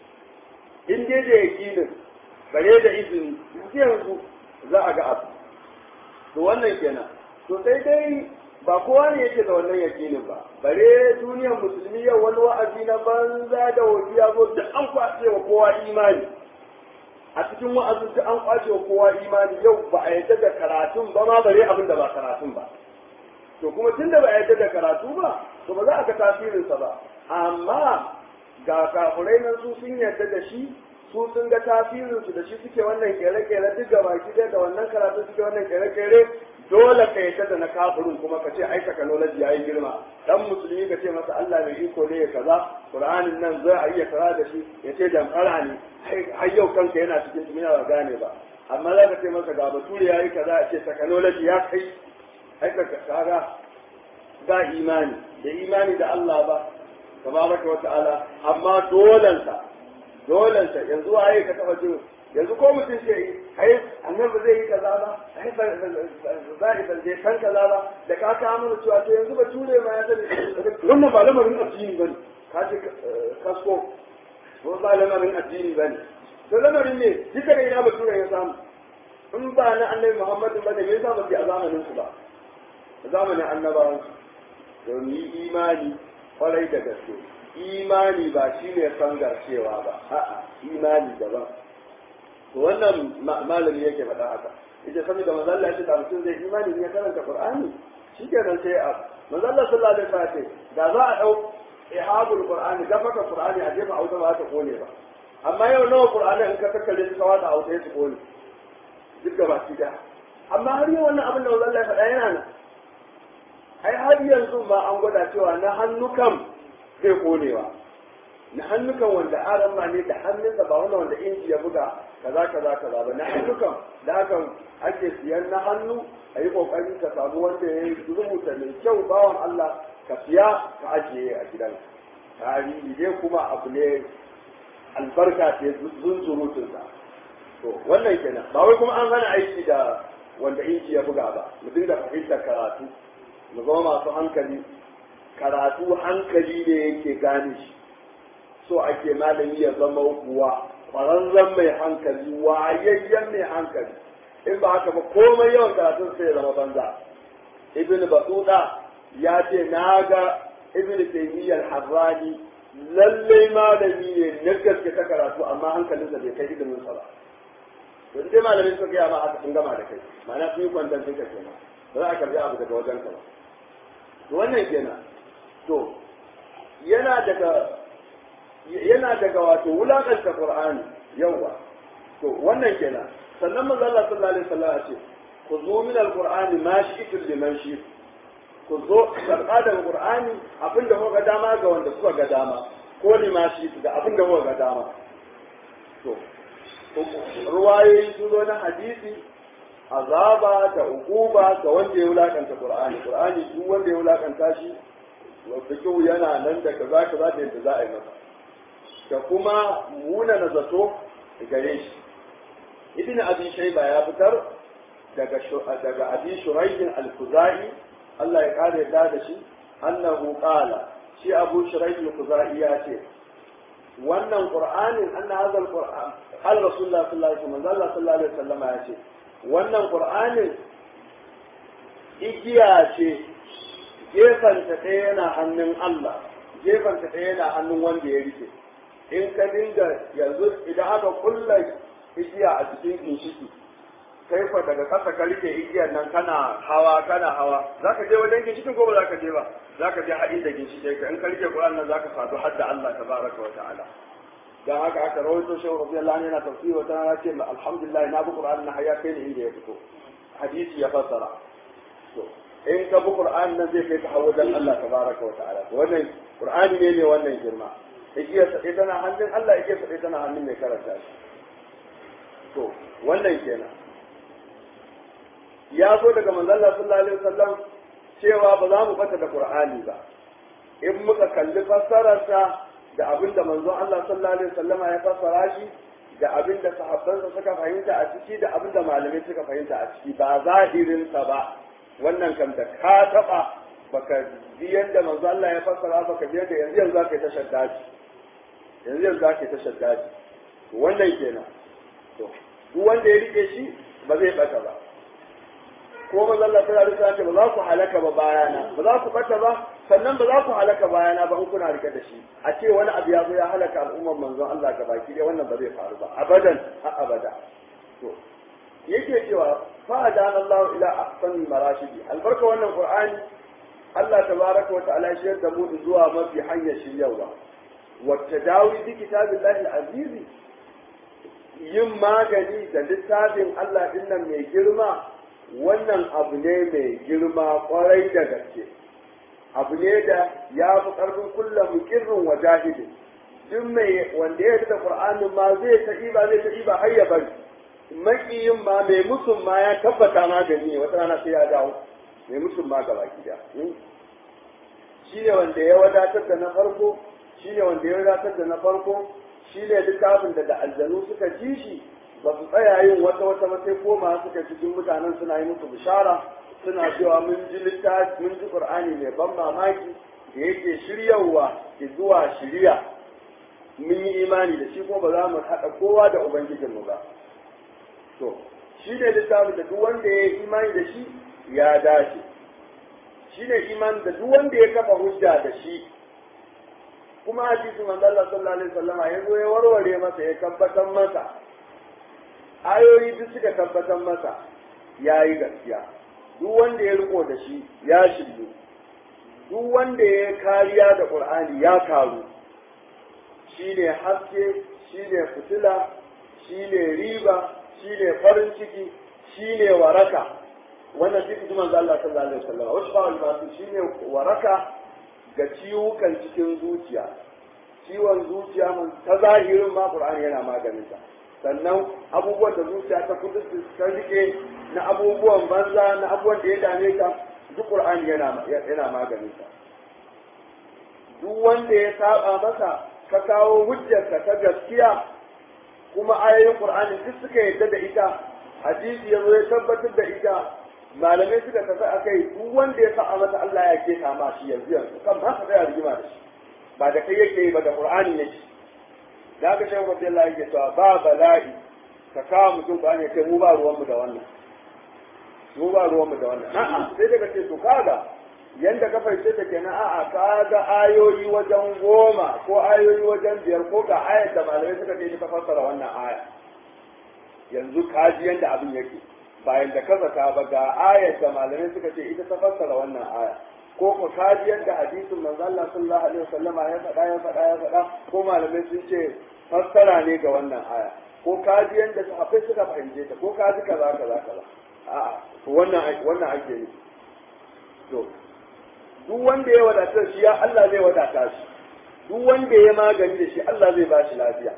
in dai da yakinin bare da izini yanzu za a ga abu to wannan kenan to sai dai ba kowa ne yake da wannan yakinin ba bare duniyar musulmi yau wani wa'azi na banza da wani ya zo duk an kwace wa kowa imani a cikin wa'azin duk an kwace wa kowa imani yau ba a yadda da karatun ba ma bare abin da ba karatun ba to kuma tunda ba a yadda da karatu ba to ba za a ga tasirinsa ba amma ga kafurai nan su sun yadda da shi su sun ga tasirinsu da shi suke wannan kere-kere duk gaba ki da wannan karatu suke wannan kere-kere dole ka yadda da na kafirin kuma ka ce ai technology yayi girma dan musulmi ka ce masa Allah mai iko ne ya kaza Qur'anin nan za a iya kaza da shi ya ce damfara ne har yau kanka yana cikin tumina ba gane ba amma za ka ce masa ga bature yayi kaza ya ce technology ya kai ai ka kaga ga imani da imani da Allah ba tabaraka wa ta'ala amma dolansa dolansa yanzu waye ka taba jin yanzu ko mutum ce ai annabi zai yi kaza ba ai ba zai zai san kaza ba da ka ka mana cewa to yanzu ba ture ma ya sani wannan ba lamarin addini bane ka ce kasko ko ba lamarin addini bane to lamarin ne duka ne ina ba ture ya samu in ba na annabi Muhammadu bane me yasa ba a zamanin su ba zamanin annabawan su don yi imani kwarai da gaske imani ba shine sangarcewa ba a'a imani daban to wannan malami yake faɗa haka yace sami da manzo Allah ya ce da mutum zai imani ne karanta Qur'ani shikenan sai a manzo Allah sallallahu alaihi wasallam da za a dau ihabul Qur'ani da faka Qur'ani a jefa auta ba ta kone ba amma yau nawa Qur'ani in ka kakkale shi kawai da auta ya kone duk gaba ki da amma har yau wannan abin da manzo Allah ya faɗa yana nan ai har yanzu ma an gwada cewa na hannukan zai konewa na hannukan wanda aran ma ne da hannunsa ba wannan wanda inji ya buga kaza kaza kaza ba na hannukan da hakan ake siyan na hannu a yi kokari ka samu wanda ya yi rubuta mai kyau bawan Allah ka siya ka ajiye a gidan tarihi dai kuma abu ne albarka ce zunzurutunsa to wannan kenan ba wai kuma an hana aiki da wanda inji ya buga ba mu dinga fahimtar karatu mu zama masu hankali karatu hankali ne yake gane shi so ake malami ya zama kuwa ƙwararren mai hankali wayayyen mai hankali in ba haka ba komai yawan karatun sai ya zama banza ibn batuta ya ce na ga ibn taymiyyah harrani lallai malami ne na gaske ta karatu amma hankalinsa bai kai ilimin sa ba to dai malamin suka gaya ma haka sun gama da kai ma'ana sun yi kwantar sun ka kenan ba za a karbi abu daga wajen ka ba to wannan kenan to yana daga yana daga wato wulakanta qur'ani yawa to wannan kenan sannan manzo Allah sallallahu alaihi wasallam ya ce ku zo min alqur'ani ma shi'tu liman shi'tu ku zo karɓa daga qur'ani abinda kuka ga dama ga wanda kuka ga dama ko liman shi'tu da abinda kuka ga dama to ruwayoyi su zo na hadisi azaba da ukuba ga wanda ya wulakanta qur'ani qur'ani duk wanda ya wulakanta shi wanda kyau yana nan da kaza kaza da yadda za a yi masa da kuma muna na zato gare shi ibn abi shayba ya fitar daga daga abi shuraihin al-khuzai Allah ya kare da da shi annahu qala shi abu shuraih al-khuzai ya ce wannan qur'anin anna hadha al-qur'an al rasulullah sallallahu alaihi wasallam Allah sallallahu alaihi wasallam ya ce wannan qur'anin igiya ce gefanta ɗaya yana hannun Allah gefanta ɗaya yana hannun wanda ya rike in ka dinga yanzu idan aka kulla igiya a cikin ginshiki kai fa daga kasa ka rike igiyar nan kana hawa kana hawa zaka je wajen ginshikin ko ba zaka je ba zaka je haɗin da ginshiki ka in ka rike Qur'an nan zaka sadu har da Allah tabaraka wa ta'ala dan haka aka rawaito shehu radiyallahu anhu yana tafsiri wa ta'ala ce alhamdulillah na bi Qur'an na haya kai ne inda ya fito hadisi ya fassara to in ka bi Qur'an nan zai kai ka hawo dan Allah tabaraka wa ta'ala wannan Qur'ani ne ne wannan girma igiyar sa tana hannun Allah igiyar sa tana hannun mai karanta shi to wannan kenan ya zo daga manzon Allah sallallahu alaihi wasallam cewa ba za mu bata da Qur'ani ba in muka kalli fassararsa da abinda manzon Allah sallallahu alaihi wasallam ya fassara shi da abinda sahabbansa suka fahimta a ciki da abinda malamai suka fahimta a ciki ba zahirin sa ba wannan kam da ka taba baka ji yadda manzon Allah ya fassara baka ji yadda yanzu yanzu zaka yi ta shaddaji yanzu yanzu zaka yi ta shaddaji wannan kenan to duk wanda ya rike shi ba zai bata ba ko manzo Allah ta rika ce ba za ku halaka ba bayana ba za ku bata ba sannan ba za ku halaka bayana ba in kuna rike da shi a ce wani abu ya zo ya halaka al'ummar manzon Allah ga baki dai wannan ba zai faru ba abadan a abada to yake cewa fa adana Allah ila ahsan marashidi albarka wannan qur'ani Allah tabaraka wa ta'ala shi da mu zuwa mafi hanyar shiryawa wa tadawi bi kitabillahi al-aziz yin magani da littafin Allah dinnan mai girma wannan abu ne mai girma kwarai da gaske abu ne da ya fi ƙarfin kullum mukirrin wa jahilin duk mai wanda ya da Qur'anin ma zai ta iba zai ta iba har ya bari makiyin ma mai musun ma ya tabbata magani ne wata rana sai ya dawo mai musun ma gaba gida shi ne wanda ya wadatar da na farko shi ne wanda ya wadatar da na farko shi ne littafin da da aljanu suka ji shi ba su tsaya yin wata wata ba sai koma suka cikin mutanen suna yi musu bishara suna cewa mun ji littafi mun ji qur'ani mai ban mamaki da yake shiryawa ki zuwa shiriya mun yi imani da shi ko ba za mu haɗa kowa da ubangijinmu ba to shi ne littafin da duk wanda ya yi imani da shi ya dace shi ne imani da duk wanda ya kafa hujja da shi kuma hadisin manzo Allah sallallahu alaihi wasallam ya zo ya warware masa ya tabbatar masa ayoyi duk suka tabbatar masa ya yi gaskiya duk wanda ya riko da shi ya shiryu duk wanda ya kariya da ƙur'ani ya karu shi ne haske shi ne fitila shi ne riba shi ne farin ciki shi ne waraka wannan shi kuma manzo Allah sallallahu alaihi wasallam wasu ba'al masu shi ne waraka ga ciwukan cikin zuciya ciwon zuciya mun ta zahirin ma ƙur'ani yana maganin ta sannan abubuwan da zuciya ta kudu ta rike na abubuwan banza na abubuwan da ya dame ka duk Qur'ani yana yana maganin sa duk wanda ya saba masa ka kawo hujjarka ta gaskiya kuma ayoyin Qur'ani duk suka yadda da ita hadisi ya zo ya tabbatar da ita malamai suka tafi akai duk wanda ya saba masa Allah ya ke kama shi yanzu yanzu kan ba ka tsaya rigima da shi ba da kai yake ba da Qur'ani yake da aka shan rabbi Allah yake cewa ba bala'i ka kawo mutum ba ne kai mu ba ruwanmu da wannan mu ba ruwanmu da wannan a'a sai daga ce to kaga yanda ka fahimce ta kenan a'a kaga ayoyi wajen goma ko ayoyi wajen biyar ko ga ayat da malamai suka ce ta fassara wannan aya yanzu ka ji yanda abin yake bayan da ka zaka ba ga ayat da malamai suka ce ita ta fassara wannan aya ko ko kaji yadda hadisin manzo Allah sallallahu alaihi wasallama ya faɗa ya faɗa ya faɗa ko malamai sun ce fassara ne ga wannan aya ko kaji yadda sahabbai suka fahimce ta ko kaji kaza kaza kaza a'a wannan wannan ake yi to duk wanda ya wadata shi ya Allah zai wadata shi duk wanda ya magani da shi Allah zai ba shi lafiya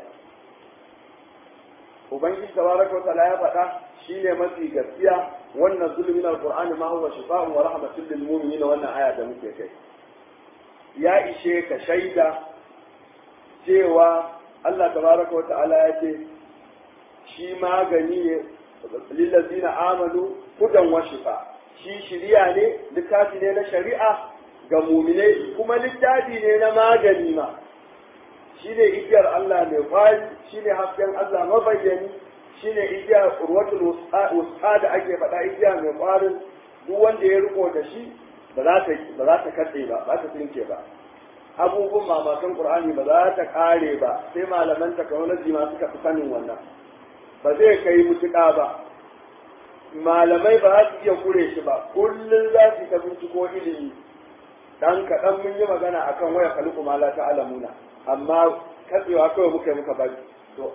ubangiji tabaraka wa ta'ala ya faɗa shine mafi gaskiya wannan zulmin alqur'ani ma huwa shifaa'un wa rahmatun lil mu'minin wannan aya da muke kai ya ishe ka shaida cewa Allah tabaraka wa ta'ala ya ce shi magani ne lil ladina amanu hudan wa shifa shi shiriya ne littafi ne na shari'a ga mu'minai kuma littafi ne na magani ma shi ne igiyar Allah mai kwari shi ne hasken Allah mabayyani shi ne igiyar urwatul wus'a da ake faɗa igiya mai kwarin duk wanda ya riko da shi ba za ta katse ba ba ta tsinke ba abubuwan mamakan qur'ani ba za ta kare ba sai malaman technology ma suka fi sanin wannan ba zai kai mutuƙa ba malamai ba za su iya kure shi ba kullum za su ta binciko ilimi dan kaɗan mun yi magana akan waya khaliqu ma la ta'lamuna amma katsewa kawai muka yi muka bari to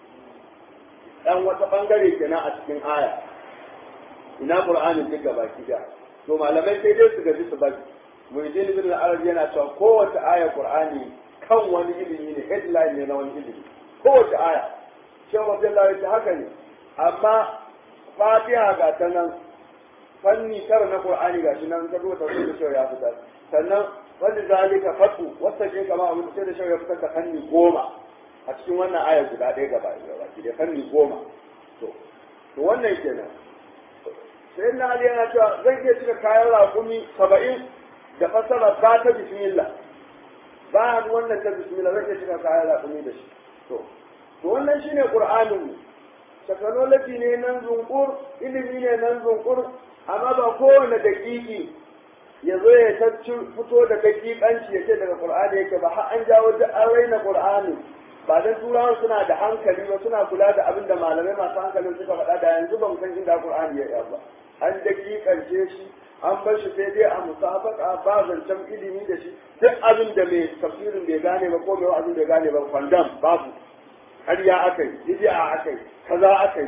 dan wata bangare kenan a cikin aya ina qur'anin duk gaba da to malamai sai dai su gaji su bari muhyiddin ibn al-arabi yana cewa kowace aya qur'ani kan wani ilimi ne headline ne na wani ilimi kowace aya shehu abdullahi ta haka ne amma fatiha ga ta nan fanni tara na qur'ani gashi nan ka zo ta da shehu ya fitar sannan wanda zalika fatu wasta ke kama abin sai da shawaya fitar da fanni goma a cikin wannan ayar guda ɗaya gaba gaba ki da fanni goma to to wannan kenan sai na ali yana cewa zan iya cika kayan raƙumi saba'in da fasara ba ta bismillah ba wannan ta bismillah zan iya cika kayan raƙumi da shi to to wannan shine qur'anin mu technology ne nan zunkur ilimi ne nan zunkur amma ba kowane daƙiƙi ya zo ya fito da dakikanci ya ce daga Qur'ani yake ba har an jawo duk an raina Qur'ani ba dan turawan suna da hankali ba suna kula da abin da malamai masu hankali suka faɗa da yanzu ba mu san inda Qur'ani ya ba an dakikance shi an bar shi sai dai a musabaka ba zancen ilimi da shi duk abin da mai tafsirin bai gane ba ko mai wa'azin bai gane ba kwandam babu har ya akai bid'a akai kaza akai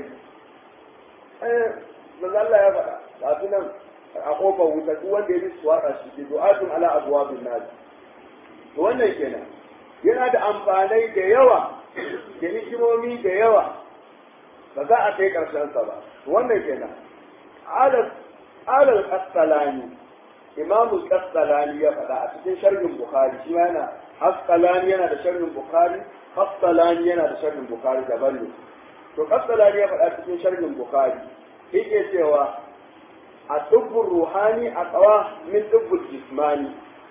eh manzo Allah ya faɗa ba su nan a kofar wuta duk wanda ya bi su watsa shi ke du'atun ala abwabin nas to wannan kenan yana da amfanai da yawa da hikimomi da yawa ba za a kai karshen sa ba wannan kenan alal alal qastalani imam qastalani ya faɗa a cikin sharhin bukhari shi yana qastalani yana da sharhin bukhari qastalani yana da sharhin bukhari daban ne to qastalani ya faɗa cikin sharhin bukhari yake cewa a dubbun ruhani a tsawa min dubbun jismani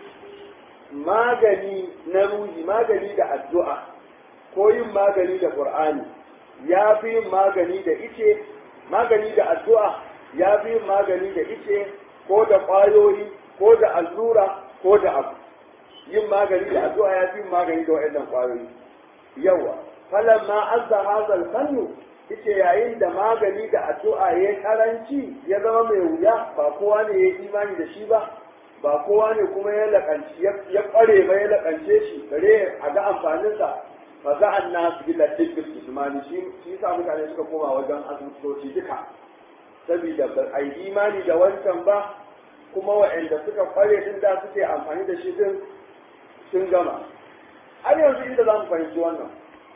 magani na ruhi magani da addu'a ko yin magani da qur'ani ya fi yin magani da ice magani da addu'a ya fi yin magani da ice ko da ƙwayoyi ko da allura ko da abu yin magani da addu'a ya fi yin magani da waɗannan ƙwayoyi yawa falamma azza hazal fannu ita yayin da magani da addu'a ya karanci ya zama mai wuya ba kowa ne ya imani da shi ba ba kowa ne kuma ya lakanci ya kware ba ya lakance shi bare a ga amfaninsa fa za an nasu bila tibbis jismani shi shi yasa mutane suka koma wajen asibitoci duka saboda ba a yi imani da wancan ba kuma waɗanda suka kware din da suke amfani da shi din sun gama har yanzu inda za mu fahimci wannan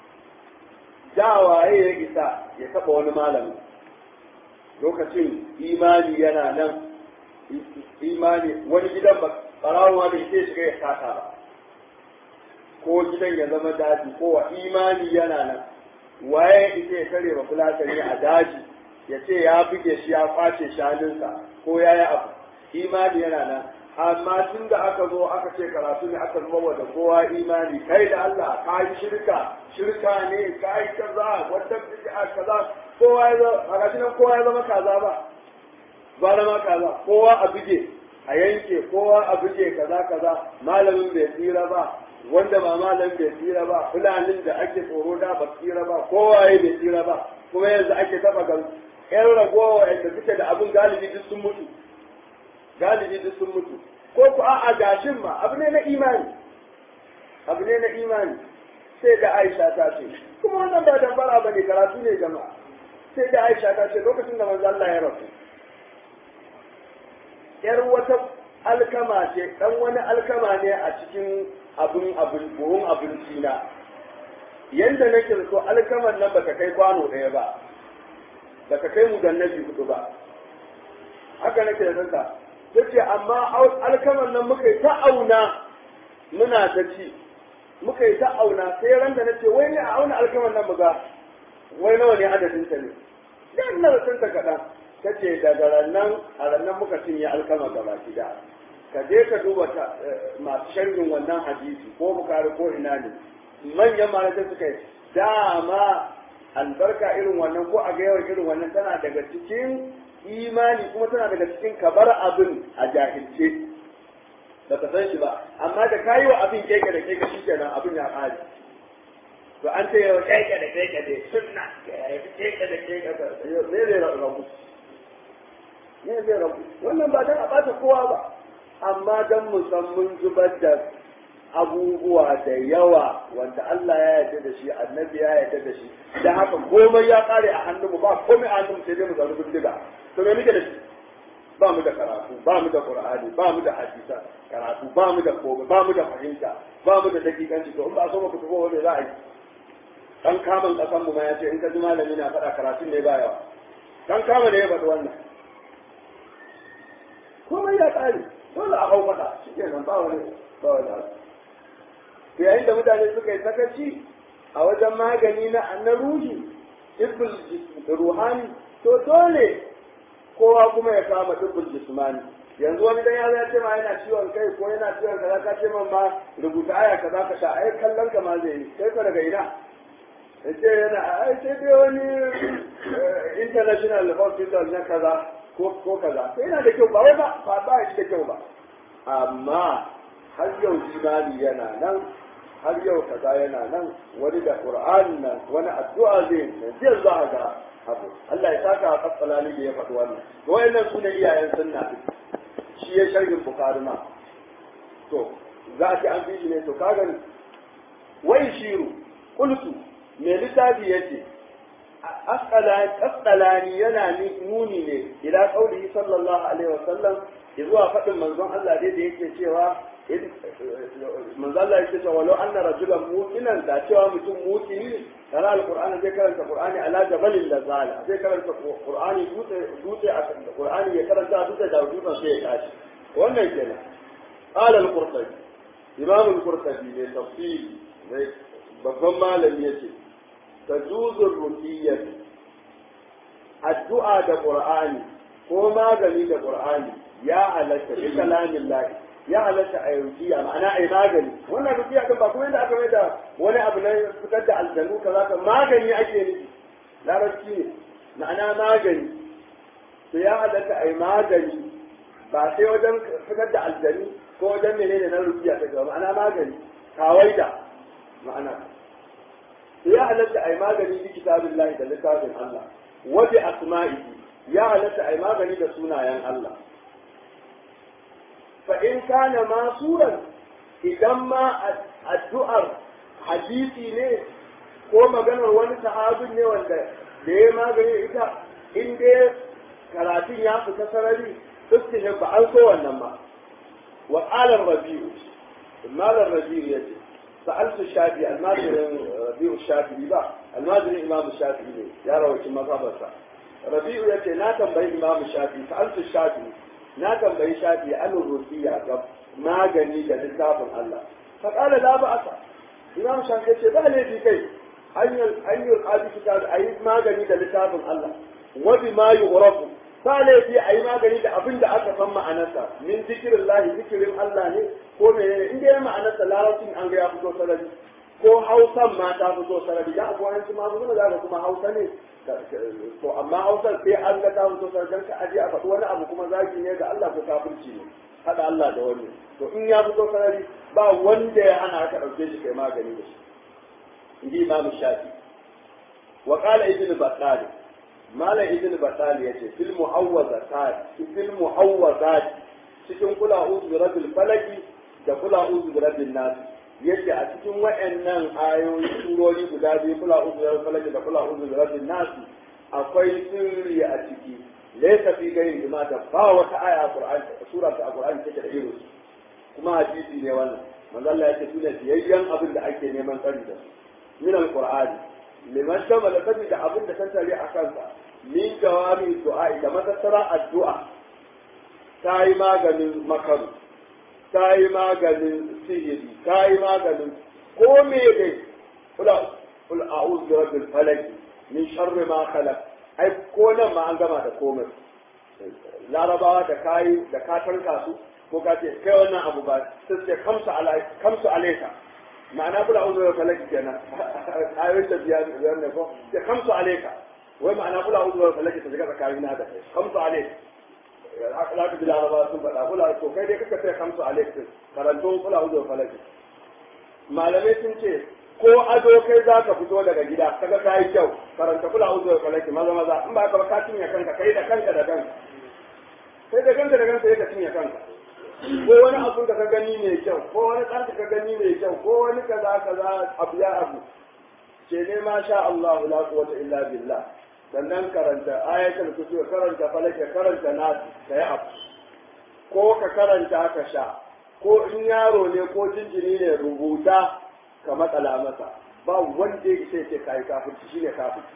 dawaye ya isa ya taɓa wani malami lokacin imani yana nan imani wani gidan ɓarawa da ke shiga ya kasa ba ko gidan ya zama daji ko wa imani yana nan waye ita ya tare ba fulatani a daji ya ce ya buge shi ya kwace shanunsa ko ya yi abu imani yana nan amma tun da aka zo aka ce karatu ne aka zama da kowa imani kai da Allah ka yi shirka shirka ne ka yi kaza wata bid'a kaza kowa ya zama a nan kowa ya zama kaza ba ba da ma kaza kowa a buge a yanke kowa a buge kaza kaza malamin bai tsira ba wanda ba malamin bai tsira ba fulanin da ake tsoro da ba tsira ba kowa ya bai tsira ba kuma yanzu ake taba gan yan ragowa yadda suke da abin galibi duk sun mutu galibi duk sun mutu ko ku a'a gashin ma abu ne na imani abu ne na imani sai da Aisha ta ce kuma wannan ba dambara ba ne karatu ne jama'a sai da Aisha ta ce lokacin da manzo Allah ya rasu yar wata alkama ce dan wani alkama ne a cikin abun abun buhun abinci na yanda nake so alkaman nan baka kai kwano ɗaya ba baka kai mu gannabi hudu ba haka nake da santa tace amma alkaman nan muka yi ta auna muna ta ci muka yi ta auna sai ran da nace wai ne a auna alkaman nan muga wai nawa ne adadin ta ne dan na san ta kaɗan tace daga rannan a rannan muka cinye alkama gaba gida ka je ka duba masu sharhin wannan hadisi ko bukari ko ina ne manyan malaman suka yi dama albarka irin wannan ko a gayawar irin wannan tana daga cikin imani kuma tana daga cikin kabar abin a jahilce ba ka san shi ba amma da kayi wa abin keke da keke shi kenan abin ya ƙare to an ce yau keke da keke da sunna keke da keke da me zai rabu ne zai rabu wannan ba dan a bata kowa ba amma dan musamman zubar da abubuwa da yawa wanda Allah ya yarda da shi annabi ya yarda da shi da haka komai ya kare a hannunmu ba komai a hannunmu sai dai mu zaru bindiga to me muke da shi ba mu da karatu ba mu da qur'ani ba mu da hadisa karatu ba mu da komai ba mu da fahimta ba mu da dakikanci to in ba so mu fito wanda za a yi dan kaman kasan mu ma ya ce in ka ji malami na faɗa karatun ne ba yawa dan kama ne ya faɗi wannan komai ya kare dole a hau faɗa shi ke nan ba wani ba wani to yayin da mutane suka yi sakaci a wajen magani na na ruhi ibul ruhani to dole kowa kuma ya kama ibul jismani yanzu wani dan ya ce ma yana ciwon kai ko yana ciwon kaza ka ce man ma rubuta aya kaza ka sha ai kallon ka ma zai yi sai ka daga ina yace yana ai sai dai wani international hospital na kaza ko ko kaza sai yana da kyau ba wai ba ba shi da kyau ba amma har yau jimali yana nan har yau kaza yana nan wani da qur'ani nan wani addu'a zai nan zai za ga abu Allah ya saka a kasalani da ya faɗi wannan to wayannan su ne iyayen sunna shi ya sharhin bukhari ma to za ki an bi shi ne to kaga wai shiru qultu me littafi yace asqalani asqalani yana nuni ne ila qaulihi sallallahu alaihi wasallam zuwa faɗin manzon Allah dai da yake cewa manzon Allah yake cewa walau anna rajulan muqinan da cewa mutum muqini kana alqur'ani zai karanta qur'ani ala jabalin la zala zai karanta qur'ani dutse dutse a qur'ani ya karanta dutse da dutsen sai ya tashi wannan kenan qala al-qurtubi imam al-qurtubi ne tafsiri ne babban malami yace tajuzu ruqiyyah addu'a da qur'ani ko magani da qur'ani ya halatta bi kalamin lahi ya halatta a rukiya ma'ana ai magani wannan rukiya kan ba kuma yadda aka mai da wani abu na fitar da aljanu kaza ka magani ake nufi larabci ne ma'ana magani to ya halatta ai magani ba sai wajen fitar da aljanu ko wajen menene na rukiya ta gaba ma'ana magani kawaida ma'ana to ya halatta ai magani bi kitabillahi da littafin Allah wa bi asma'ihi ya halatta ai magani da sunayen Allah فإن كان ماسورا إذا ما الدعاء حديثي ne ko maganar wani sahabin ne wanda da ya magani ita in dai karatun ya fita sarari istihin ba an so wannan ma wa qala rabi'u malar rabi'u yace sa'altu shafi almajirin rabi'u shafi ba almajirin imam shafi ne ya rawaci mazhabarsa rabi'u yace na tambayi imam shafi sa'altu shafi na tambayi shafi an rufiya ga magani da littafin Allah fa qala la ba'sa imam shafi yace ba laifi kai hanyar hanyar hadisi ta ayi magani da littafin Allah wa bima yughrafu ba laifi ayi magani da abin da aka san ma'anarsa min zikirin lahi zikirin Allah ne ko menene in dai ma'anarsa larabcin an ga ya fito sarari ko hausan ma ta fito sarari da abuwa yanzu ma zuwa da kuma hausa ne to amma hausar sai an ga ta fito sarari dan ka aje a faɗi wani abu kuma zaki ne ga Allah ko kafirci ne hada Allah da wani to in ya fito sarari ba wanda ya hana ka dauke shi kai magani da shi inji Imam Shafi wa qala ibn Battal mala ibn Battal yace fil mu'awwazat fil mu'awwazat cikin kula a'udhu bi rabbil falaki da kula a'udhu bi rabbin nas yadda a cikin waɗannan ayoyi surori guda biyu kula a'udhu bi rabbil falaki da kula a'udhu bi rabbin nas akwai sirri a ciki laysa fi ghairi ma da ba wata aya Qur'ani sura ta Qur'ani take da irin kuma hadisi ne wannan manzo Allah yake tuna biyayyan abin da ake neman tsari da su min al-Qur'ani liman shamala sabi da abin da tantare a kansa min jawami du'a da matattara addu'a ta yi maganin makaru ta yi maganin sihiri ta yi maganin ko me dai kula kul a'udhu bi rabbil falaq min sharri ma khalaq ai ko nan ma an gama da komai larabawa da kai da ka tanka su ko ka ce kai wannan abu ba sai ce kamsu alai kamsu alaika ma'ana kula a'udhu bi rabbil falaq kenan ayoyin da biya ne ko ce kamsu alaika wai ma'ana kula a'udhu bi rabbil falaq ta shiga tsakanin na da kai kamsu alaika za ka ji laraba sun faɗa kula to kai dai kaka sai kamsu alaikum karanto kula hudu falaki malamai sun ce ko ado kai za ka fito daga gida kaga ka yi kyau karanta kula hudu falaki maza maza in ba ka ba ka cinye kanka kai da kanka da kanka kai da kanka da kanka sai ka cinye kanka ko wani abun da ka gani mai kyau ko wani ɗanka ka gani mai kyau ko wani kaza kaza abu ya abu ce ne ma sha Allah la quwwata illa billah sannan karanta ayatul kursi karanta falake karanta nas kai abu ko ka karanta ka sha ko in yaro ne ko jinjiri ne rubuta ka matsala masa ba wanda yake sai ce kai kafirci shine kafirci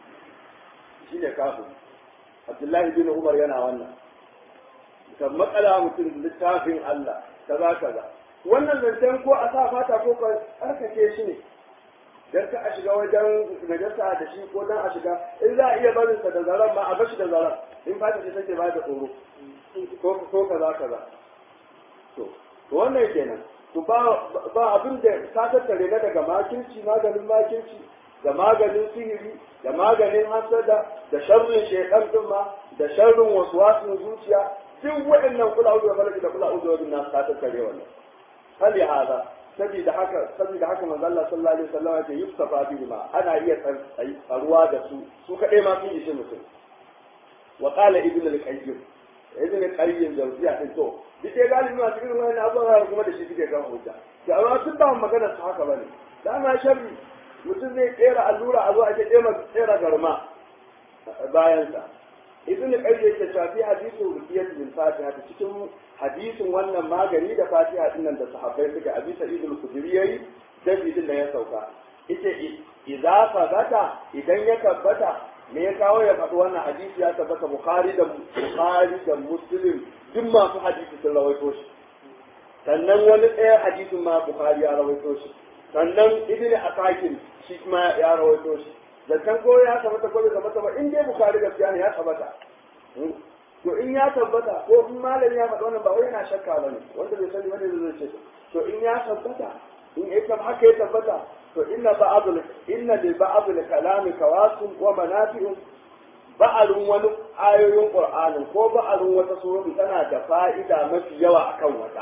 shine kafirci Abdullahi bin Umar yana wannan ka matsala mutum littafin Allah kaza kaza wannan zancen ko a sa fata ko ka tsarkake shi ne dan ka a shiga wajen najasa da shi ko dan a shiga in za a iya barin sa da zaran ma a bashi da zaran in fata ce take ba da tsoro ko ko kaza kaza to wannan kenan to ba ba abin da ka tattare na daga makirci maganin makirci da maganin sihiri da maganin hasada da sharrin shaytan din ma da sharrin waswasin zuciya duk waɗannan kula uzu da falaki da kula uzu da nas ka tattare wannan hali hada saboda haka saboda haka manzo Allah sallallahu alaihi wasallam ya ce yusafa bihi ma ana iya tsaruwa da su su kadai ma sun ishe mutum wa qala ibn al-qayyim ibn al-qayyim jawziya din to dike galibi ma cikin wannan abubuwa kuma da shi kike kan hujja to amma sun ba magana su haka bane da ma sharri mutum zai kera allura a zo a ce kema kera garma bayan sa ibn al-qayyim yake cewa fi hadithu rubiyat min fatiha cikin hadisin wannan magani da fatiha din nan da sahabbai suka abi sa'id al-khudri yayi dalilin da ya sauka ita idza fagata idan ya tabbata me ya kawo ya faɗi wannan hadisi ya tabbata bukhari da bukhari da muslim duk masu hadisi sun rawaito shi sannan wani ɗaya hadisin ma bukhari ya rawaito shi sannan ibn asakir shi ma ya rawaito shi zaton ko ya tabbata ko bai tabbata ba in dai bukhari gaskiya ne ya tabbata to in ya tabbata ko in malami ya faɗa wannan ba wai yana shakka ba ne wanda bai sani wanda zai ce to in ya tabbata in ya tabbata haka ya tabbata to inna ba'dul inna li ba'dul kalami kawasun wa manafi'un ba'alun wani ayoyin qur'anin ko ba'alun wata surori tana da fa'ida mafi yawa akan wata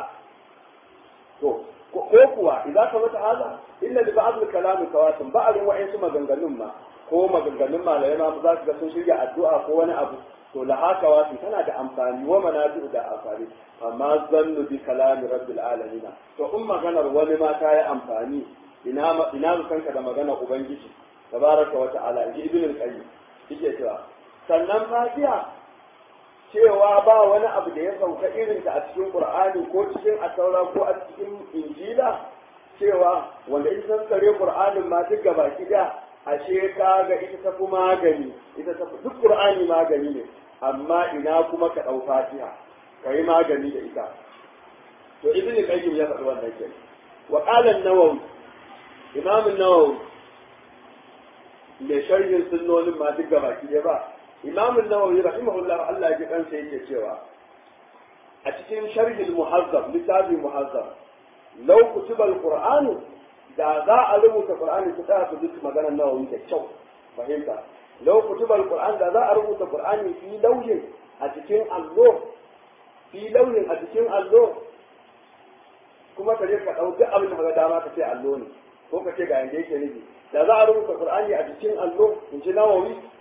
to ko kuwa idan ka mata haza inna li ba'dul kalami kawasun ba'alun wa'insu maganganun ma ko maganganun malamai ma za su ga sun shirya addu'a ko wani abu to la haka wasu tana da amfani wa manafi'u da amfani amma zannu bi kalami rabbil alamin to in maganar wani ma ta yi amfani ina ina kanka da maganar ubangiji tabaraka wa ta'ala ji ibn al-qayyim yake cewa sannan fatiha cewa ba wani abu da ya sauka irin ta a cikin qur'ani ko cikin at-taura ko a cikin injila cewa wanda in san kare qur'anin ma duk gabaki da ashe kaga ita ta fi magani ita ta fi duk qur'ani magani ne amma ina kuma ka dau fatiha kai magani da ita to ibnu qayyim ya faɗi wannan ke wa qala an-nawawi imam an-nawawi ne sharhin sunnonin ma duk gabaki da ba imam an-nawawi rahimahullah Allah ya ji kansa yake cewa a cikin sharhil muhazzab littafi muhazzab law kutiba al-qur'anu da za a rubuta Qur'ani ta tsaya su duk maganar nawawi da kyau fahimta law kutiba al-Qur'an da za a rubuta Qur'ani fi lawhin a cikin allo fi lawhin a cikin allo kuma ka je ka dauki abin da ka dama ka ce allo ne ko ka ce ga yanda yake nufi da za a rubuta Qur'ani a cikin allo in ji nawawi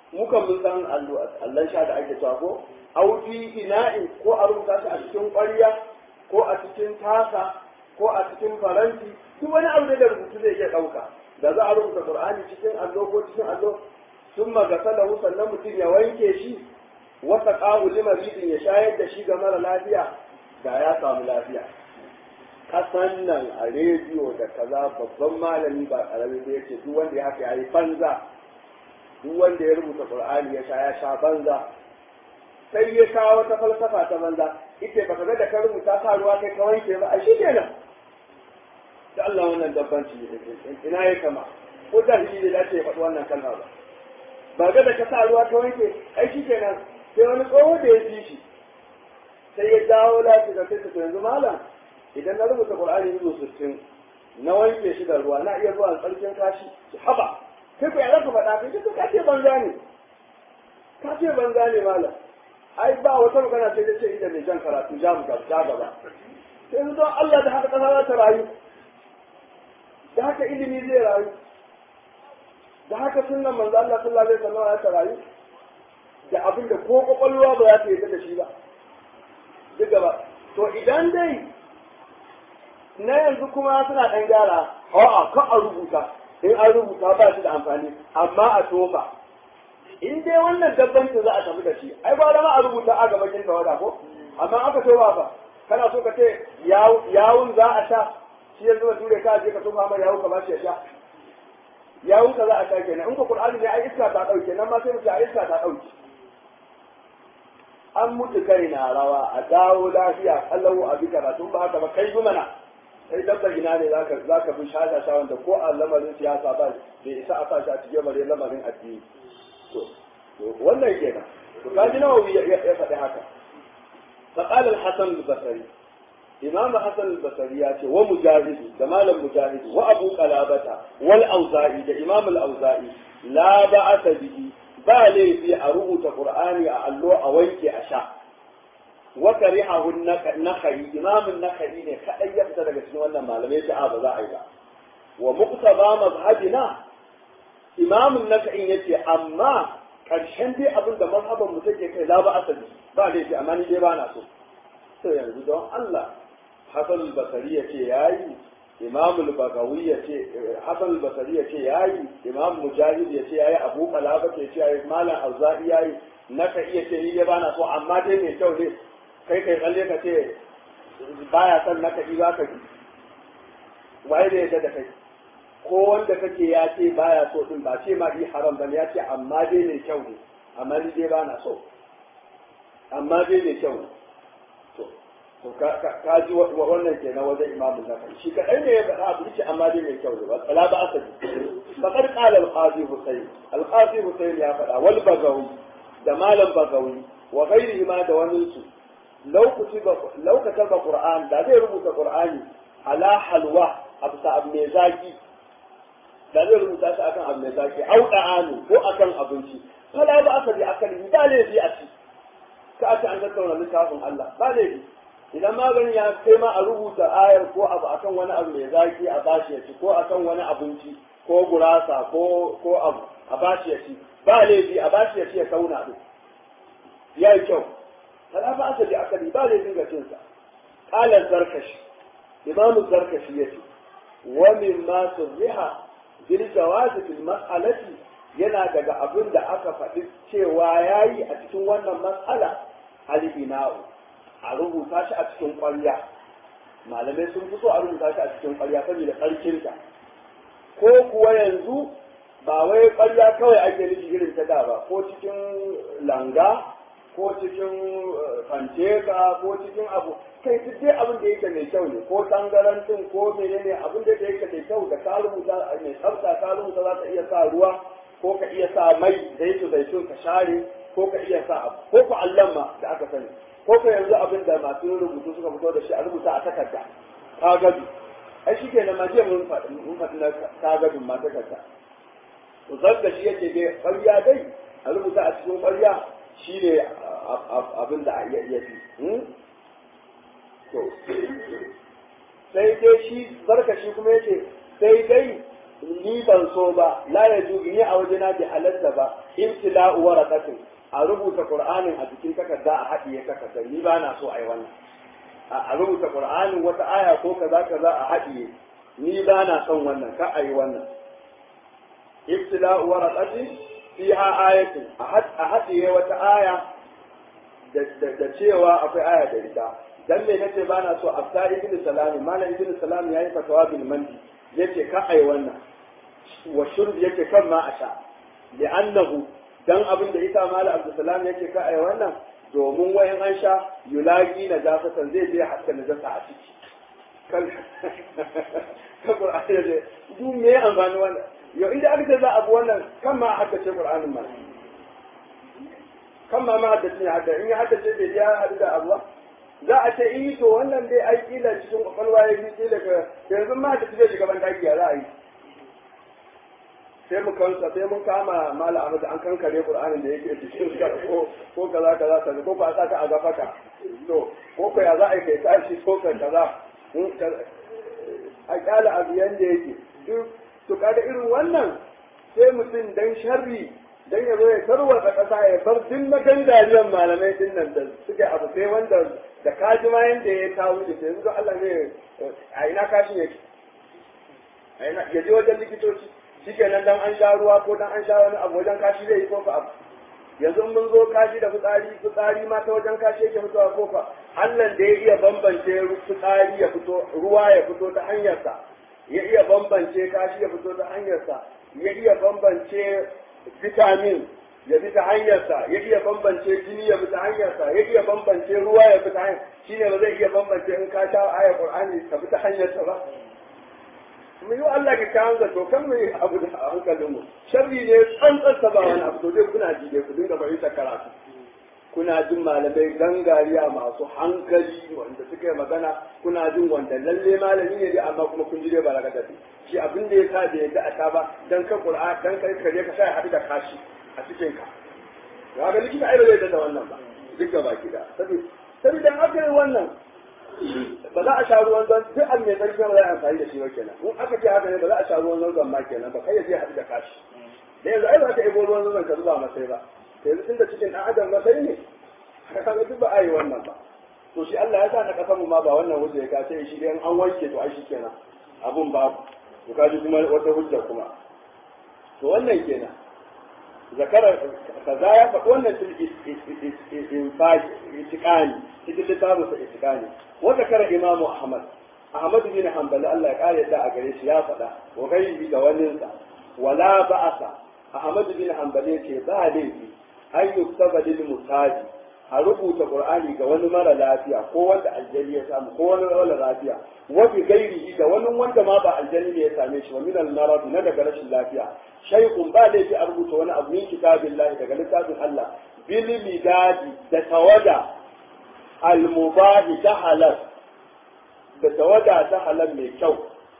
mukan mun san allon sha da ake cewa ko aufi ina'in ko a rubuta shi a cikin ƙwarya ko a cikin tasa ko a cikin faranti duk wani abu da rubutu zai iya ɗauka da za a rubuta qur'ani cikin allo ko cikin allo sun magasalahu sannan mutum ya wanke shi wata ƙahu limaridin ya shayar da shi ga mara lafiya da ya samu lafiya kasan nan a rediyo da kaza babban malami ba ƙarami da yake duk wanda ya haka ya yi banza duk wanda ya rubuta qur'ani ya sha ya sha banza sai ya kawo wata falsafa ta banza ita baka ga da ka rubuta sa ruwa kai ka wanke ba a shi kenan da Allah wannan dabbanci ina ya kama ko da shi da dace ya faɗi wannan kalma ba ba ga da ka sa ruwa ka wanke ai shi kenan sai wani tsoho da ya ji shi sai ya dawo lafiya sai ta yanzu malam idan na rubuta qur'ani izo sittin na wanke shi da ruwa na iya zuwa tsarkin kashi haba kai ku ya zaka faɗa kai ka ce banza ne ka ce banza ne malam ai ba wata magana sai ta ce ita mai jan karatu ja mu gaba gaba sai yanzu don Allah da haka kasa za ta rayu da haka ilimi zai rayu da haka sunnan manzo Allah sallallahu alaihi wasallam ya ta rayu da abin da ko kwakwalwa ba za ta yi da shi ba duk gaba to idan dai na yanzu kuma suna ɗan gyara a'a ka a rubuta in an rubuta ba shi da amfani amma a tofa in dai wannan dabbancin za a tafi da shi ai ba dama a rubuta a gaban jinta wada ko amma aka tofa ba kana so ka ce yawun za a sha shi yanzu ba ture ka je ka tofa mai yawun ka ba shi ya sha yawun ka za a sha kenan in ko qur'ani ne ai iska ta dauke nan ma sai mu ce ai iska ta dauke an mutu kai na rawa a dawo lafiya kallahu a bi karatu ba haka ba kai mana sai dabba ina ne zaka zaka bi shata sha wanda ko a lamarin siyasa ba bai isa a sa shi a cikin bare lamarin addini to wannan kenan to kaji nawawi ya faɗi haka fa qala al-hasan al-basri imam hasan al-basri ya ce wa mujahid da malam mujahid wa abu qalabata wal auza'i da imam al-auza'i la ba'ata bihi ba laifi a rubuta qur'ani a allo a wanke a sha wa karihahu an-nakhai imam an-nakhai ne kadai ya fita daga cikin wannan malamai ta ba za a yi ba wa muqtaba mazhabina imam an-nakhai yace amma karshen dai abin da mazhaban mu take kai la ba asali ba laifi amma ni dai ba na so to yanzu don Allah Hasan al-Basri yace yayi imam al-Bagawi yace Hasan al-Basri yace yayi imam Mujahid yace yayi Abu Qalaba yace yayi Malam Auza'i yayi naka iya ce ni dai ba na so amma dai mai kyau ne kai kai kalle ka ce baya son naka yi za ka ji waye da yadda da kai ko wanda kake ya ce baya so din ba ce ma yi haram bane ya ce amma dai mai kyau ne amma ni dai ba na so amma dai mai kyau ne to to ka ji wannan kenan wajen imamu zakai shi kadai ne ya faɗa abu ce amma dai mai kyau ne ba kala ba asali fakar qala al-qadi husayn al-qadi husayn ya faɗa wal bagawi da malam bagawi wa ghairihi ma da wani su لو كتب لو كتب قرآن da zai rubuta Qur'ani ala halwa abu sa abu mai zaki da zai rubuta shi akan abu mai zaki au da'anu ko akan abinci fala ba aka bi akali ba laifi a ci ka aka an tattauna littafin Allah ba laifi idan magani ya kai ma a rubuta ayar ko abu akan wani abu mai zaki a bashi ya ci ko akan wani abinci ko gurasa ko ko abu a bashi ya ci ba laifi a bashi ya ci ya kauna din yayi kyau فلا بأس بأكل بالي من جنسه قال الزركشي إمام الزركشي يتي ومما صرح بالجواز في المسألة yana daga abin da aka faɗi cewa ya yi a cikin wannan matsala al-ina'u a rubuta shi a cikin ƙwarya malamai sun fi so a rubuta shi a cikin ƙwarya saboda ƙarfinta ko kuwa yanzu ba wai ƙwarya kawai ake nufi irin ta da ba ko cikin langa ko cikin fanteka ko cikin abu kai duk dai abin da yake mai kyau ne ko tangarantin ko menene abin da yake mai kyau da ka rubuta mai tsafta ka rubuta za ka iya sa ruwa ko ka iya sa mai zaitun zaitun ka share ko ka iya sa abu ko ku allama da aka sani ko ka yanzu abin da masu rubutu suka fito da shi a rubuta a takarda ka gado ai shi kenan ma je mun faɗi mun faɗi na ka gado ma takarda to zaka shi yake dai ƙarya dai a rubuta a cikin ƙarya shi ne abin da ya fi to sai dai shi zarka shi kuma yace sai dai ni ban so ba la ya ju ni a waje na bi halatta ba ibtila'u waraqatin a rubuta qur'anin a cikin takarda a haɗiye takarda ni ba na so ai wannan a rubuta qur'anin wata aya ko kaza kaza a haɗiye ni ba na son wannan ka ai wannan ibtila'u waraqatin fiha ayatin a haɗiye wata aya da cewa akwai aya da ita dan me nace ba na so afta ibn salam malam ibn salam yayi fatawa bil mandi yace ka ai wannan wa shurb yake kan ma a sha li'annahu dan abin da ita malam abdulsalam yake ka ai wannan domin wayan an sha yulaki na jafatan zai je hatta najasa a ciki kan ka qur'ani ne duk me amfani wannan yau inda aka ce za a bi wannan kan ma haddace qur'anin ma kan ma ma haddace ne hadda in ya haddace bai ya hadu da Allah za a ce eh to wannan dai ai kila cikin kwakwalwa ya bi kila ka yanzu ma da tije shiga ban daki ya za a yi sai mu kansa sai mun kama mala Ahmad an kankare Qur'anin da yake cikin ka ko ko kaza kaza kaza ko ba sa ka a gafaka to ko ko ya za a kai tashi ko kaza a kyala abiyan da yake duk to kada irin wannan sai mutum dan sharri dan ya zo ya tarwata kasa ya bar din magan dariyan malamai din nan da suke abu sai wanda da kaji ma yanda ya tawo da sai yanzu Allah ne a ina kashin yake a ina yaje wajen likitoci shikenan dan an sha ruwa ko dan an sha wani abu wajen kashi zai yi kofa abu yanzu mun zo kashi da fitsari fitsari ma ta wajen kashi yake fitowa kofa Allah da ya iya bambance fitsari ya fito ruwa ya fito ta hanyarsa ya iya bambance kashi ya fito ta hanyarsa ya iya bambance vitamin ya bi ta hanyarsa ya iya bambance jini ya bi ta hanyarsa ya iya bambance ruwa ya bi ta hanyarsa shine ba zai iya bambance in ka sha aya Qur'ani ka bi ta hanyarsa ba mu yi Allah ka kawo zato kan mu yi abu da hankalin mu sharri ne tsantsar ba wani abu to dai kuna ji dai ku dinga fahimtar karatu kuna jin malamai gangariya masu hankali wanda suka yi magana kuna jin wanda lalle malami ne dai amma kuma kun ji dai balaga da shi abin da ya sa da yadda a ta ba dan kan Qur'an dan kai kare ka sai haɗu da kashi a cikin ka ya ga likita ai bai da wannan ba duk gaba kida saboda saboda aka yi wannan ba za a sha ruwan zan duk an mai tsarki ba za a amfani da shi ba kenan in aka ce haka ne ba za a sha ruwan zan ma kenan ba kai ya je haɗu da kashi da yanzu ai ba ka ebo ruwan zan ka zuba masai ba yanzu tun da cikin ɗan adam masai ne kaga duk ba a yi wannan ba to shi Allah ya sa na kasan mu ma ba wannan hujja ya kace shi dai an wanke to ai shi kenan abun babu to kaji kuma wata hujja kuma to wannan kenan zakara kaza ya faɗi wannan fil infaq itiqani cikin littafin sa itiqani wa zakara imamu ahmad ahmad bin hanbali Allah ya kare da a gare shi ya faɗa wa gairi da wannan sa wala ba'asa ahmad bin hanbali ce ba laifi an yuktaba lil mutaji a rubuta qur'ani ga wani mara lafiya ko wanda aljani ya samu ko wani mara lafiya wa bi gairihi da wani wanda ma ba aljani ne ya same shi wa min al marad na daga rashin lafiya shaykhun ba laifi a rubuta wani abu min kitabillahi daga littafin Allah bil midadi da tawada al mubahi ta halal da tawada ta halal mai kyau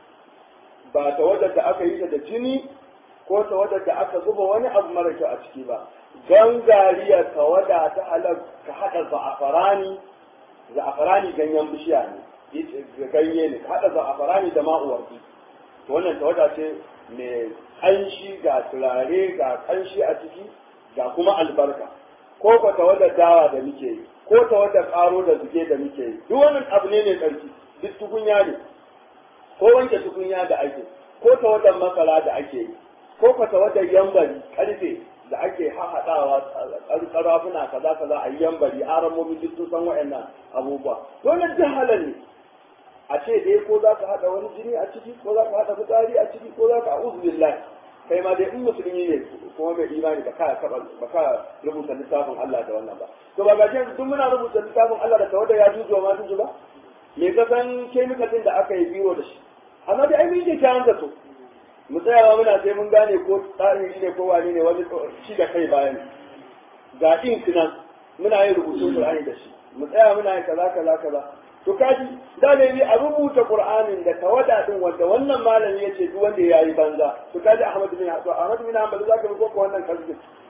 ba tawada da aka yi ta da jini ko tawada da aka zuba wani abu mara kyau a ciki ba gangariyar tawada ta halal ka haɗa za'afarani za'afarani ganyen bishiya ne ganye ne ka haɗa za'afarani da ma'uwarki to wannan tawada ce mai ƙanshi ga turare ga ƙanshi a ciki ga kuma albarka ko ko tawada dawa da muke yi ko tawada ƙaro da zuge da muke yi duk wannan abu ne mai ƙarfi duk tukunya ne ko wanke tukunya da ake ko tawada masara da ake yi ko ko tawada yambari ƙarfe da ake hahaɗawa ƙarafuna kaza kaza a yambari aramomi duk sun san waɗannan abubuwa dole duk halal ne a ce dai ko za ka haɗa wani jini a ciki ko za ka haɗa fitsari a ciki ko za ka a'udhu billahi kai ma dai in musulmi ne kuma mai imani ba ka ba ka rubuta littafin Allah da wannan ba to ba gashi yanzu duk muna rubuta littafin Allah da tawada ya juju ma juju ba me ka san chemical din da aka yi biro da shi amma dai ai mun je kyan zato mu tsayawa muna sai mun gane ko tsari ne ko wani ne wani shi da kai bayan ga ink nan muna yin rubutun Qur'ani da shi mu tsaya muna yin kaza kaza kaza to kaji da ne a rubuta Qur'anin da tawada din wanda wannan malami yace duk wanda yayi banza to kaji Ahmad bin Hanbal Ahmad bin Hanbal zaka rubuta ko wannan kalbi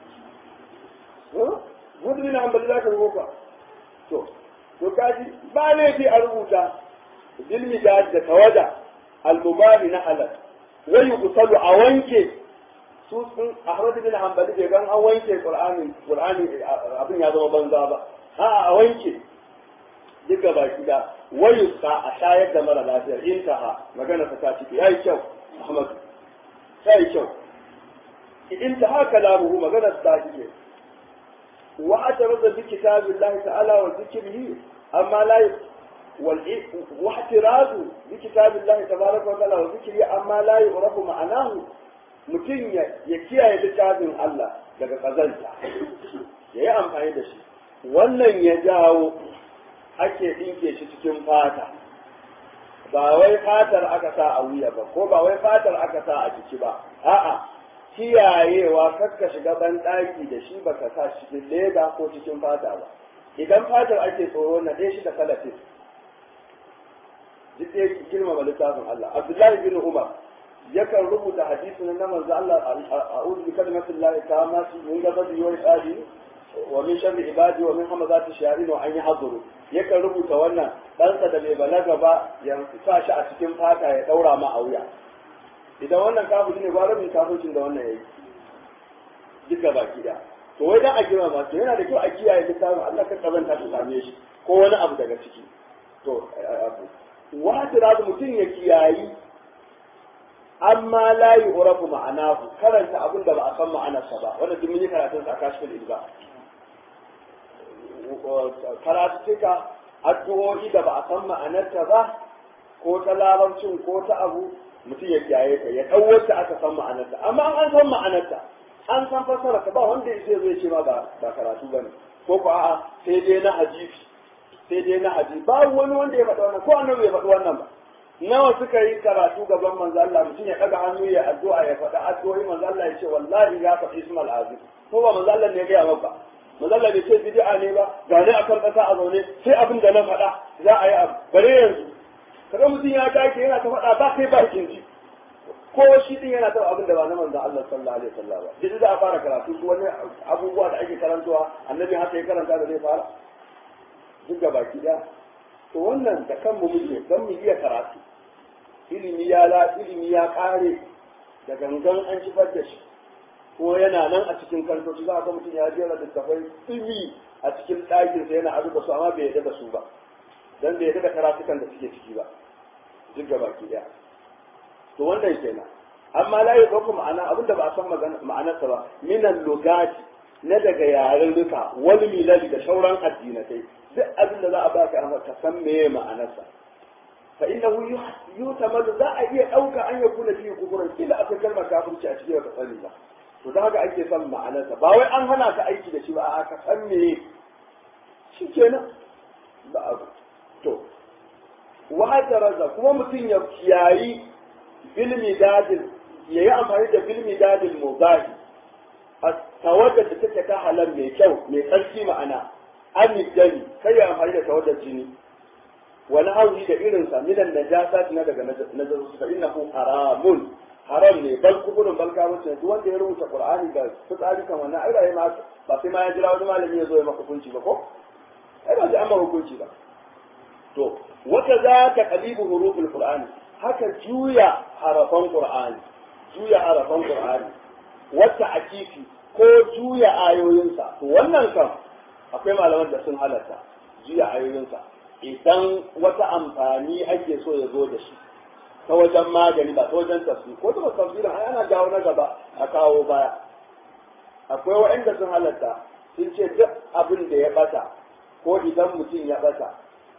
Ahmad bin Hanbal zaka rubuta to to kaji ba ne fi a rubuta ilmi da tawada al-mubahi na halal wai yusalu a wanke su sun Ahmad bin Hanbali bai gan an wanke Qur'ani Qur'ani abin ya zama banza ba a a wanke duka baki da wayu ka a shayar da mara lafiyar intaha magana ta ta ciki yayi kyau Ahmad yayi kyau intaha kalamuhu magana ta ciki wa ataraza bi kitabillahi ta'ala wa dhikrihi amma la wal واحتراز بكتاب الله تبارك وتعالى وذكره أما لا يعرف معناه mutum ya kiyaye littafin Allah daga kazanta ya yi amfani da shi wannan ya jawo ake ɗinke shi cikin fata ba wai fatar aka sa a wuya ba ko ba wai fatar aka sa a jiki ba a'a kiyayewa kakka shiga ban ɗaki da shi baka sa cikin leda ko cikin fata ba idan fatar ake tsoro na dai shi da salatin duk da yake girmama littafin Allah Abdullahi bin Umar yakan rubuta hadisi na manzo Allah a'udhu bi kalimatillahi tammati min ghadabi wa iqadi wa min sharri ibadi wa min hamazati shayatin wa an yahduru yakan rubuta wannan ɗansa da bai balaga ba ya sa shi a cikin fata ya daura ma a wuya idan wannan kafiri ne gwara min kafircin da wannan yayi duka baki da to wai dan a girmama to yana da kyau a kiyaye littafin Allah ka kazanta ta same shi ko wani abu daga ciki to abu wata da mutum ya kiyayi amma la yu'rafu ma'anahu karanta abin da ba a san ma'anarsa ba wanda duk mun yi karatun sa a kashfin ilba karatuka addu'o'i da ba a san ma'anarta ba ko ta larabcin ko ta abu mutum ya kiyaye ta ya dau wacce aka san ma'anarta amma an san ma'anarta an san fasara ta ba wanda zai zo ya ce ma ba ba karatu bane ko ko a'a sai dai na hadisi sai dai na hadisi babu wani wanda ya faɗi wannan ko annabi ya faɗi wannan ba nawa suka yi karatu gaban manzo Allah mutum ya daga hannu ya addu'a ya faɗa addu'o'i manzo Allah ya ce wallahi ya faɗi ismal azim ko ba manzo Allah ne ya ga maka manzo Allah bai ce bid'a ne ba ga ne akan kasa a zaune sai abin da na faɗa za a yi abu bare yanzu kaga mutum ya take yana ta faɗa ba kai ba kinji ko shi din yana ta abin da ba na manzo Allah sallallahu alaihi wasallam ba duk da a fara karatu su wani abubuwa da ake karantawa annabi haka ya karanta da zai fara duk da baki da to wannan da kanmu muke dan mu iya karatu ilimi ya la ilimi ya kare da gangan an cifar da shi ko yana nan a cikin kantoci za ka mutum ya jera da tafai ilimi a cikin ɗakin sa yana azuba su amma bai yarda da su ba dan bai yarda da karatukan da suke ciki ba duk da baki da to wannan kenan amma la yuqafu ma'ana abinda ba a san ma'anarsa ba minan lugati na daga yaren duka wani milali da sauran addinatai duk abin da za a baka amma ka san meye ma'anarsa fa innahu yutamalu za a iya dauka an ya kula fi kufurin kila akwai kalmar kafirci a cikin ka sani ba to da haka ake san ma'anarsa ba wai an hana ka aiki da shi ba a ka san meye shikenan ba abu to wa hadaraza kuma mutum ya kiyayi bilmi dadin yayi amfani da bilmi dadin mubahi a tawadda da take ta halal mai kyau mai tsarki ma'ana amidani kai ya amfani da tawadda jini wani hauri da irinsa minan najasa na daga najasu fa innahu haramun haram ne bal kuburin bal kamuce duk wanda ya rubuta qur'ani da fitsari kan wannan ai rai ma ba sai ma ya jira wani malami ya zo ya maka hukunci ba ko ai ba sai an maka hukunci ba to wata za ta qalibu huruful qur'ani haka juya harafan qur'ani juya harafan qur'ani wata akifi ko juya ayoyinsa to wannan kan akwai malaman da sun halatta juya ayoyinsa idan wata amfani ake so ya zo da shi ta wajen magani ba ta wajen tafsir ko ta tafsirin ai ana jawo na gaba a kawo baya akwai waɗanda sun halatta sun ce duk abin da ya bata ko idan mutum ya bata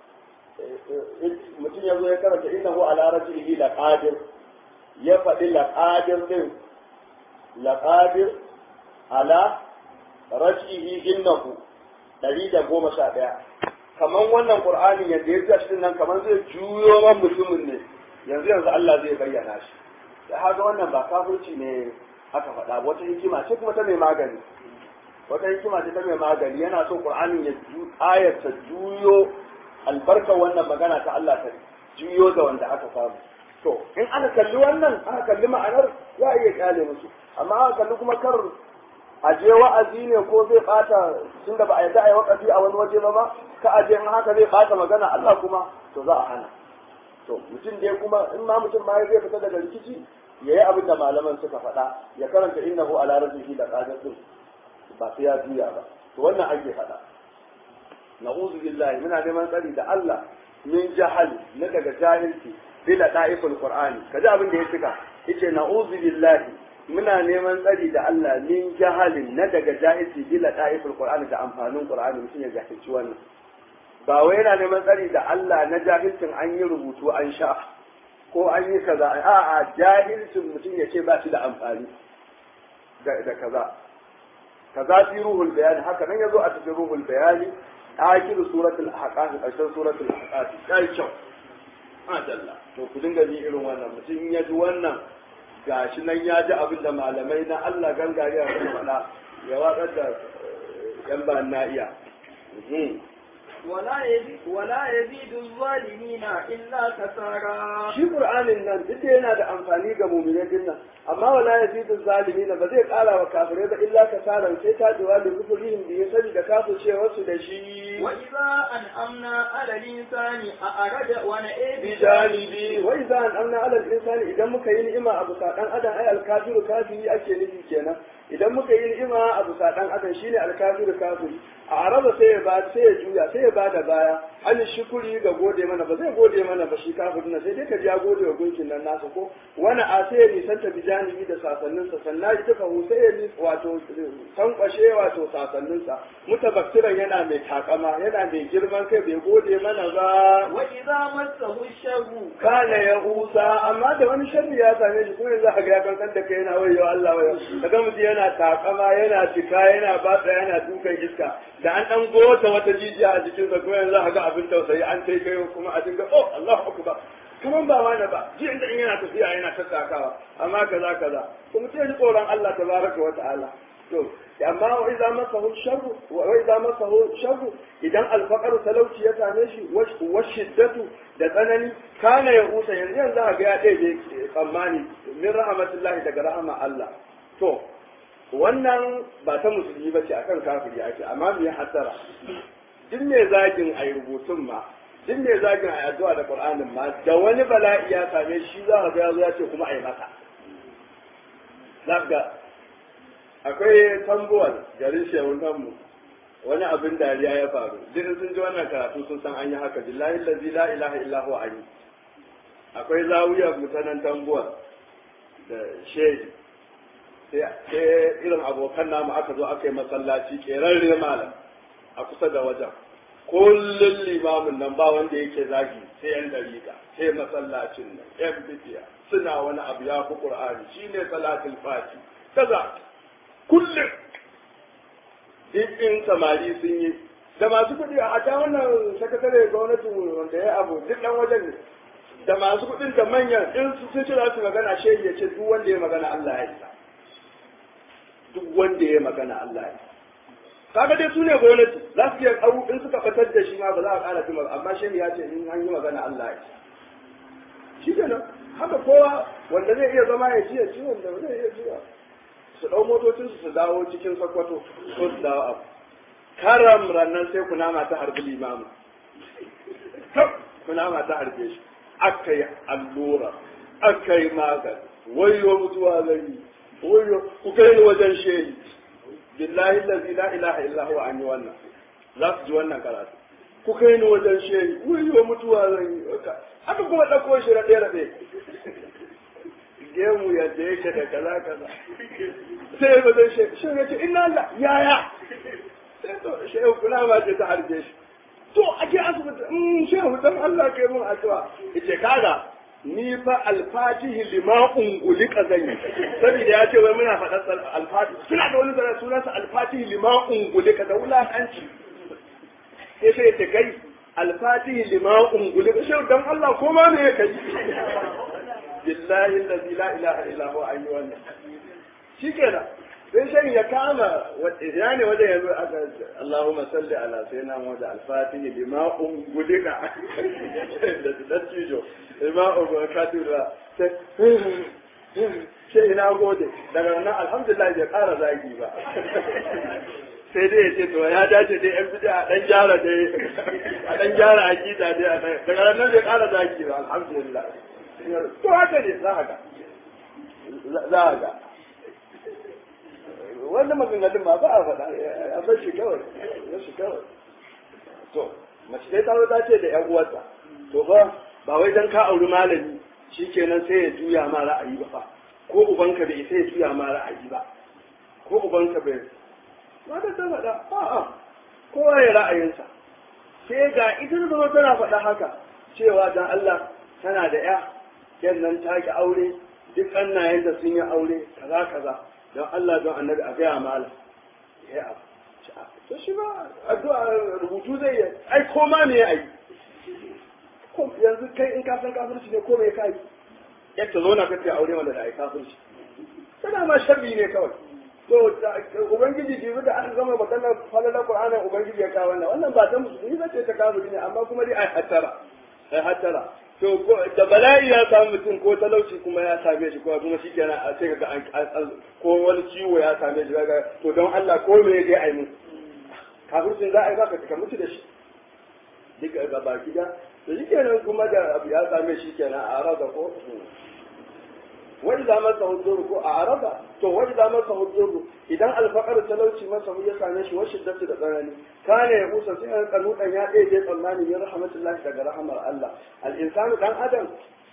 mutum ya zo ya karanta innahu ala rajilihi laqadir ya faɗi laqadir din laqadir ala rajilihi innahu ɗari da goma sha ɗaya kaman wannan qur'ani yadda ya tashi nan kaman zai juyo man mutumin ne yanzu yanzu Allah zai bayyana shi da haka wannan ba kafirci ne aka faɗa wata hikima ce kuma ta mai magani wata hikima ce ta mai magani yana so qur'anin ya ayar ta juyo albarka wannan magana ta Allah ta juyo da wanda aka samu to in aka kalli wannan aka kalli ma'anar za a iya kyale musu amma aka kalli kuma kar a je wa'azi ne ko zai bata tunda ba a yarda a yi wa'azi a wani waje ba ba ka aje in haka zai bata magana Allah kuma to za a hana to mutum dai kuma in ma mutum ma zai fita daga rikici yayi abin da malaman suka faɗa ya karanta innahu ala rabbihi laqadir ba sai ya juya ba to wannan ake faɗa na'udhu billahi muna neman tsari da Allah min jahal na daga jahilci bila da'iful qur'ani kaji abin da ya cika yace na'udhu billahi muna neman tsari da Allah min jahalin na daga jahilci bila da'iful qur'ani da amfanin qur'ani mutum ya jahilci wannan ba wai yana neman tsari da Allah na jahilcin an yi rubutu an sha ko an yi kaza a'a jahilcin mutum ya ce ba shi da amfani da kaza kaza fi ruhul bayani haka nan yazo a cikin ruhul bayani akiru suratul ahqaf ƙarshen suratul ahqaf sai kyau madalla to ku dinga ji irin wannan mutum ya ji wannan gashi nan ya ji abin da malamai na Allah gangariya suka faɗa ya watsar da yan ba na iya ولا يزيد ولا يزيد الظالمين إلا كسارا. shi Qur'anin nan duk yana da amfani ga mu'minai din nan amma wala yazidu zalimin ba zai kara wa kafirai ba illa kasaran sai ta jiwa da kufurihim da ya sani da kafu cewa su da shi wa idza an'amna 'ala al-insani a'rada wa na'a bi janibi wa idza an'amna 'ala al-insani idan muka yi ni'ima abu sa dan adam ai al-kafiru kafiri ake nufi kenan idan muka yi ni'ima abu sa dan adam shine al-kafiru kafiri a araba sai ya ba sai ya juya sai ya bada baya an shukuri ga gode mana ba zai gode mana ba shi kafirin sai dai ka ji ya gode wa gunkin nan nasa ko wani a sai ya nisanta bijanibi da sasannin sa sannan ita ka sai ya nis wato tankwashe wato sasannin sa mutabakkiran yana mai takama yana mai girman kai bai gode mana ba wa idza massahu sharru kana ya usa amma da wani sharri ya same shi kuma yanzu ga ya kankan da kai yana wayo Allah wayo kaga mutum yana takama yana cika yana batsa yana dukan iska da an dan gota wata jijiya a jikin sa kuma yanzu ga abin tausayi an kai kai kuma a dinga oh Allahu akbar kaman ba wani ba ji inda in yana tafiya yana tattakawa amma kaza kaza kuma sai tsoron Allah tabaraka wa ta'ala to amma wa idza masahu sharru wa idza masahu sharru idan alfaqar talauci ya same shi wa shiddatu da tsanani kana ya usa yanzu yanzu ga ya dai tsammani min rahmatullahi daga rahama Allah to wannan ba ta musulmi ba ce akan kafiri ake amma me hasara duk me zagin ayi rubutun ma duk me zagin ayi addu'a da Qur'anin ma da wani bala'i ya same shi za ka ga yazo ya ce kuma ayi masa zaka akwai tambuwar garin shehun mu wani abin dariya ya faru duk sun ji wannan karatu sun san an yi haka billahi allazi la ilaha illa huwa ani akwai zawiyar mutanen tambuwar da shehi sai irin abokan namu aka zo aka yi masallaci kerarre malam a kusa da wajen kullum limamin nan ba wanda yake zagi sai yan dariƙa sai masallacin nan yan bidiya suna wani abu ya fi qur'ani shine salatul fati kaza kullum in samari sun yi da masu kuɗi a ta wannan sakatare gwamnati wanda ya abu duk dan wajen ne da masu kuɗin da manyan in sun ci za su magana shehi ya ce duk wanda ya magana Allah ya isa duk wanda ya magana Allah ya kaga dai su ne gwamnati za su iya abu in suka fatar da shi ma ba za a ƙara tuma amma shehi ya ce in an yi magana Allah ya shi kenan haka kowa wanda zai iya zama ya ci ya ci wanda zai iya ci su ɗau motocin su dawo cikin sakwato ko su dawo abu karam rannan sai kunama ta harbi limamu kunama ta harbe shi aka yi allura aka yi magani wayo mutuwa zai wayo ku kai ni wajen shehi billahi allazi la ilaha illa huwa an yi wannan za su ji wannan karatu ku kai ni wajen shehi wayo mutuwa zai haka kuma ɗauko shi raɗe raɗe gemu yadda yake da kaza kaza sai ba zai shehi shi ya ce inna Allah yaya sai to shehu kunama ce ta harbe shi to ake asibiti in shehu dan Allah kai mun addu'a yace kaga ni fa alfatihi lima ungulika zan yi saboda ya ce wai muna faɗar alfatihi suna da wani zara sunansa alfatihi lima ungulika da wulakanci sai sai ta kai alfatihi lima ungulika shehu dan Allah ko ma me kai billahi allazi la ilaha illa huwa ayyu wannan shikenan sai shan ya kama ya ne wajen yanzu aka Allahumma salli ala sayyidina Muhammad al-Fatih lima ungulika da dattijo lima ungulika sai ina gode daga nan alhamdulillah bai ƙara zagi ba sai dai ya ce to ya dace dai yan bid'a a dan gyara dai a dan gyara aqida dai daga nan bai ƙara zagi ba alhamdulillah to haka ne za ka za a ga wanda maganganun ma ba a faɗa a bar shi kawai ya shi kawai to mace dai ta zo ta ce da ƴan uwarta to fa ba wai dan ka auri malami shikenan sai ya juya ma ra'ayi ba fa ko ubanka bai sai ya juya ma ra'ayi ba ko ubanka bai ma da ta faɗa a'a kowa ya ra'ayinsa sai ga ita da zama tana faɗa haka cewa dan Allah tana da ƴa yan nan ta ki aure duk annayen da sun yi aure kaza kaza don Allah don annabi a gaya mala ya abu to shi ba addu'a rubutu zai yi ai ko ma me ya yi yanzu kai in ka san kafirci ne ko me ka yi yadda zo na kace aure wanda da ai kafirci tana ma sharri ne kawai to ubangiji jibi da aka gama maganar falalar qur'anin ubangiji ya kawo wannan wannan ba ta musulmi ba ce ta kafiri ne amma kuma dai ai hattara ai hattara to da bala'i ya samu mutum ko talauci kuma ya same shi ko kuma shi kenan a sai kaga an ko wani ciwo ya same shi kaga to don Allah ko me yake ai mun kafircin za a yi baka ka mutu da shi duka ga baki da to shi kenan kuma da abu ya same shi kenan a araba ko wani za masa hujjuru ko a araba to wani za masa hujjuru idan alfaqar talauci masa ya same shi wasu shiddatu da tsanani kana ya kusa sai an kanudan ya ɗaya je tsammani ya rahmatullahi daga rahamar Allah al-insanu dan adam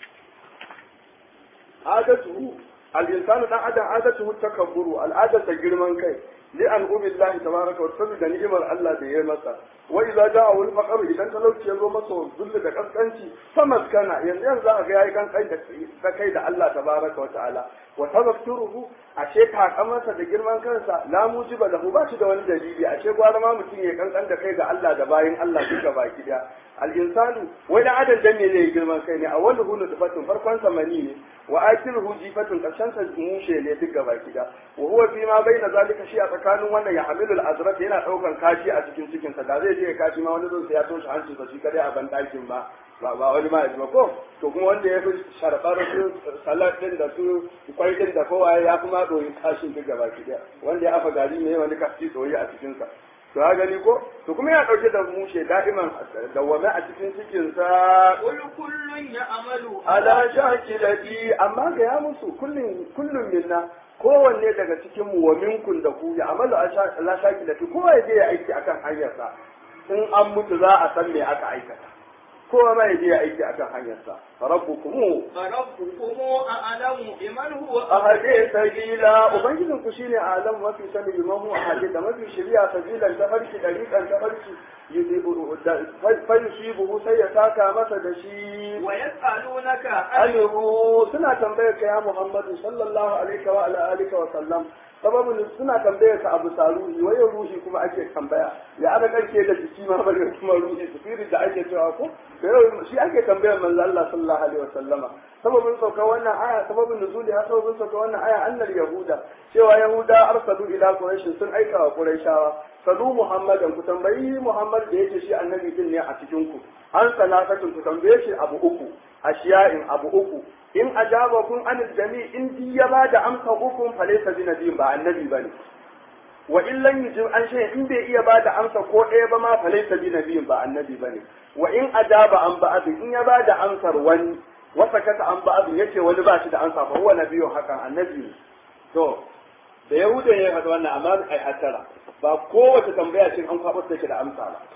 adatu al-insanu dan adam adatu takabburu al'adatu girman kai li an ubillahi tabaraka wa ta'ala da ni'imar Allah da ya masa wa idza ja'a wal faqr idan talauci ya zo masa zulli da kaskanci famaskana yanzu yanzu aka ga yayi kankan da kai da Allah tabaraka wa ta'ala wa tazakkuruhu ashe kakamansa da girman kansa la mujiba lahu ba shi da wani dalili ashe gwara ma mutum ya kankan da kai ga Allah da bayin Allah duka baki daya al insanu wai da adam dan ne zai girman kai ne awwaluhu nutfatun farkon sa mani ne wa akhiruhu jifatun karshen sa mushe ne duka baki daya wa huwa fi ma baina zalika shi a tsakanin wannan ya hamilul azrat yana daukan kashi a cikin cikin sa da zai je kashi ma wani zai ya toshe hancin sa shi kadai a ban dakin ba ba ba wani ma ya ko to kuma wanda ya fi sharbar su salat din da su kwai din da kowa ya kuma doyi kashin duk gaba ki wanda ya afa gari ne wani kashi doyi a cikin sa to ha gani ko to kuma ya dauke da mushe da'iman dawwame a cikin cikin sa qul kullun ya'malu ala shakilati amma ga ya musu kullun kullun minna kowanne daga cikin mu wa minkun da ku ya amalu ala shakilati kowa ya je ya aiki akan hanyarsa in an mutu za a san me aka aikata kowa ma ya je ya aiki akan hanyarsa rabbukum rabbukum a'lamu biman huwa ahadi sabila ubangijin ku shine a'lamu mafi sani biman huwa ahadi da mafi shari'a sabilan ta farki dariqan ta farki fa yusibuhu sai ya saka masa da shi wa yas'alunaka anhu suna tambayar ka ya Muhammadu sallallahu alaihi wa ala alihi wa sallam sababin suna tambayar ka abu saruhi wayo ruhi kuma ake tambaya ya aka karke da jiki ma bare kuma ruhi spirit da ake cewa ko to shi ake tambayar manzo Allah sallallahu alaihi wa sallama sababin sauka wannan aya sababin nuzuli ha sababin sauka wannan aya annal yahuda cewa yahuda arsalu ila quraish sun aika wa quraishawa sadu muhammadan ku tambayi muhammad da yake shi annabi din ne a cikin ku an salatatun ku tambaye shi abu uku ashiya'in abu uku in ajabakum anil jami in di ya bada amsa uku fa laysa bi nabiyin ba annabi bane wa in lam yujib an shay in bai iya bada amsa ko ɗaya ba ma fa laysa bi nabiyin ba annabi bane wa in ajaba an ba'd in ya bada amsar wani wa sakata an ba'd yace wani ba shi da amsa fa huwa nabiyyun hakan annabi to da yahuda ya faɗa wannan amma ai hatara ba kowace tambaya ce an kwabar take da amsa ba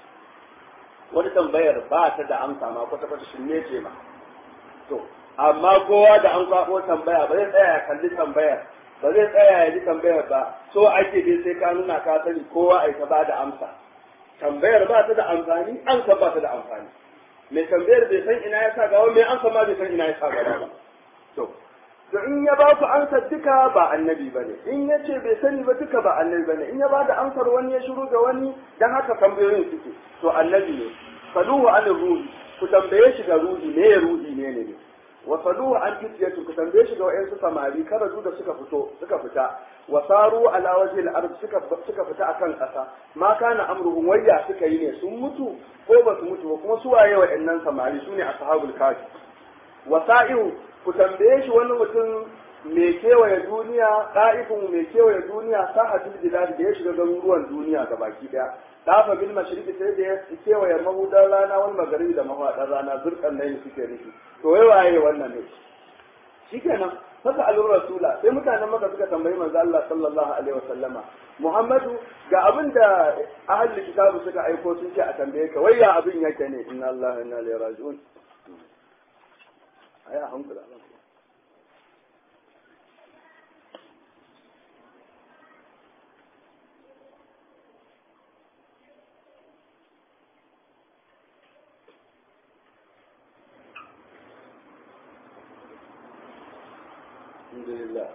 wani tambayar ba ta da amsa ma kwata kwata shirme ce ma to amma kowa da an kwabo tambaya ba zai tsaya ya kalli tambayar ba zai tsaya ya ji tambayar ba so ake dai sai ka nuna ka sani kowa ai ta ba da amsa tambayar ba ta da amfani an san ba ta da amfani mai tambayar bai san ina ya sa gawa mai an san ma bai san ina ya sa gaba ba to to in ya ba ku amsar duka ba annabi bane in ya ce bai sani ba duka ba annabi bane in ya ba da amsar wani ya shiru ga wani dan haka tambayoyin suke to annabi ne saluhu an ruhi ku tambaye shi ga ruhi ne ruhi ne ne wa saluhu an fitiyatu ku tambaye shi ga wayansu samari karatu da suka fito suka fita wa saru ala wajhi al-ard suka suka fita akan kasa ma kana amruhum wayya suka yi ne sun mutu ko ba su mutu ba kuma su waye wayannan samari sune ashabul kafi wasa'ihu ku tambaye shi wani mutum mai kewaye duniya ɗa'ifin mai kewaye duniya sahatul bilad da ya shiga garuruwan duniya ga baki daya dafa bil mashriqi sai da ya kewaye mahudar rana wal magharibi da mahudar rana zurkan nan suke nufi to wai waye wannan ne shikenan fasa alur rasula sai mutanen maka suka tambayi manzo Allah sallallahu alaihi wasallama Muhammadu ga abin da ahli kitabu suka aiko sun ce a tambaye ka wai ya abin yake ne inna Allah wa inna ilaihi raji'un aya hankula alhamdulillah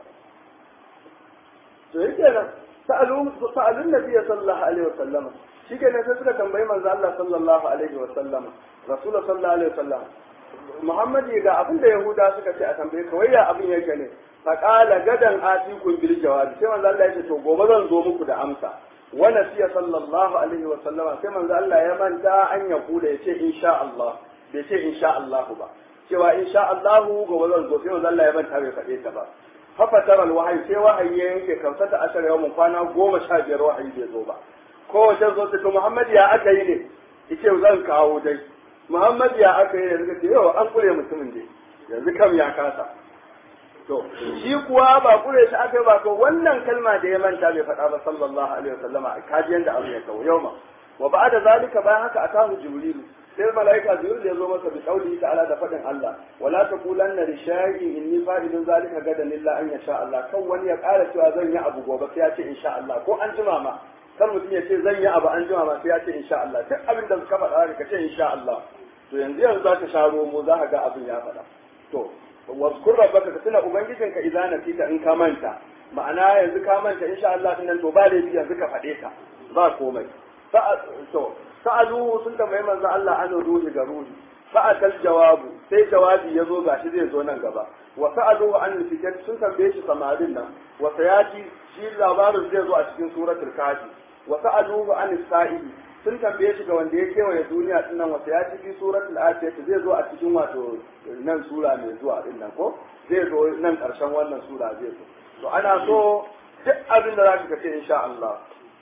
to yake nan sa'alun sa'alun nabiy sallallahu alaihi wasallama shike ne sai suka tambayi manzo Allah sallallahu alaihi wasallama rasul sallallahu alaihi wasallama Muhammad ga abin da Yahuda suka ce a tambaye ka waya abin yake ne fa qala gadan atikum bil jawab sai manzo Allah ya ce to gobe zan zo muku da amsa wa nasiya sallallahu alaihi wasallama sai manzo Allah ya manta an ya kula ya ce insha Allah bai ce insha Allah ba cewa insha Allah gobe zan zo sai manzo Allah ya manta bai faɗe ta ba fafatar alwahayi sai wahayi ya yanke kamsa ta ashar yawon kwana goma sha biyar wahayi bai zo ba kowace zo ta Muhammad ya aka yi ne yace zan kawo dai Muhammad ya aka yi ne suka ce yau an kure mutumin dai yanzu kam ya kasa to shi kuwa ba kure shi aka yi ba ko wannan kalma da ya manta bai faɗa ba sallallahu alaihi wasallama kaji yanda abu ya kawo yau ma wa ba'da zalika bayan haka atahu jibril sai malaika jibril ya zo masa bi kauli ta'ala da fadin Allah wala taqulanna li shay'in inni fa'ilun zalika gadan illa an yasha Allah kan wani ya ƙara cewa zan yi abu gobe sai ya ce insha Allah ko an jima ma kan mutum ya ce zan yi abu an jima ma sai ya ce insha Allah duk abin da ka faɗa ka ce insha Allah to yanzu yanzu zaka sha romo za ka ga abin ya faɗa to wazkur rabbaka ka tuna ubangijinka idza nasita in ka manta ma'ana yanzu ka manta insha Allah din nan to ba laifi yanzu ka faɗe ta ba komai to sa'alu sun tambayi manzo Allah an ruhi ga ruhi fa'atal jawabu sai jawabi yazo gashi zai zo nan gaba wa sa'alu an fitat sun tambaye shi samarin nan wa sayati shi labarin zai zo a cikin suratul kafi wa sa'alu an sa'ili sun tambaye shi ga wanda ya kewaye duniya din nan wa sayati fi suratul asiyat zai zo a cikin wato nan sura mai zuwa din nan ko zai zo nan karshen wannan sura zai zo to ana so duk abin da zaka ce insha Allah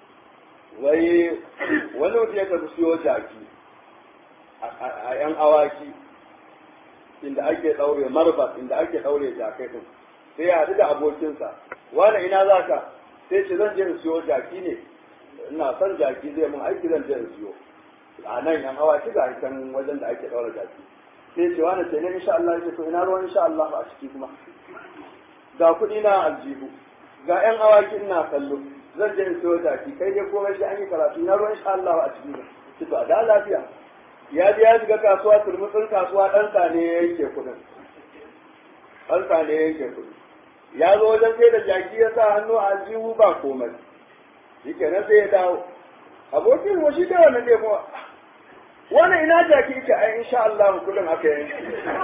wai wani mutum ya tafi siyo jaki a yan awaki inda ake ɗaure marbat inda ake ɗaure jakai din sai ya haɗu da abokinsa wani ina za ka sai ce zan je in siyo jaki ne ina son jaki zai mun aiki zan je in siyo a nan yan awaki ga can wajen da ake ɗaure jaki sai ce wani ce ne insha Allah ya ce to ina ruwan insha Allah a ciki kuma ga kuɗi na aljihu ga yan awaki ina kallo zan je in siyo taki kai dai komai shi an yi karatu na ruwan insha Allah a cikin shi to a da lafiya ya je ya shiga kasuwa turmutsin kasuwa dan sa ne yake kudin dan sa ne yake kudin ya zo wajen sai da jaki ya sa hannu a aljihu ba komai shike nan sai ya dawo abokin wa shi da wannan dai kuma wannan ina jaki yake ai insha Allah kudin aka yi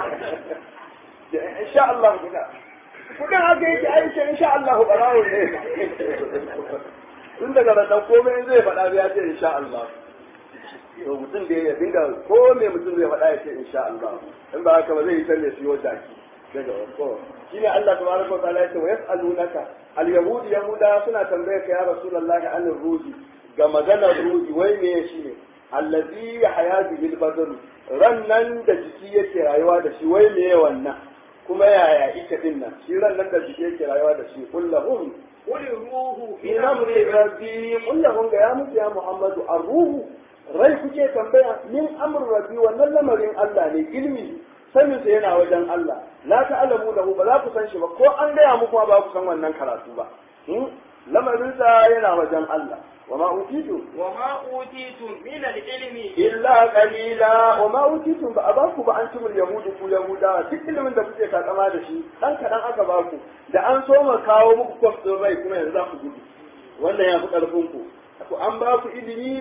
insha Allah kudin kudin haka yake aiki insha Allah barawo ne tun daga nan komai zai faɗa ya ce insha Allah to mutum da ya dinga ko me mutum zai faɗa ya ce insha Allah in ba haka ba zai yi talle siyo jaki daga ko shine Allah tabaraka wa ta'ala ya ce wa yas'alunaka al yahud yahuda suna tambaye ka ya rasulullahi an ruhi ga maganar ruhi wai me shi ne allazi yahya bil badr ran nan da jiki yake rayuwa da shi wai me wannan kuma yaya ita din nan shi ran nan da jiki yake rayuwa da shi kullahum qul ruhu fi amri rabbi kullahum ga ya mutu ya muhammadu ar-ruhu rai kuke tambaya min amr rabbi wannan lamarin Allah ne ilmi sanin sa yana wajen Allah la ta'lamu lahu ba za ku san shi ba ko an gaya muku ba ku san wannan karatu ba lamarin sa yana wajen Allah وما أوتيتم وما أوتيتم من العلم إلا قليلا وما أوتيتم بأباكم بأنتم اليهود كو يهودا تكل من دفعك كما دشي أن كان أكباكم da an so ma kawo muku kwafto rai kuma yanzu za ku gudu wannan ya fi ƙarfinku ku an ba ku ilimi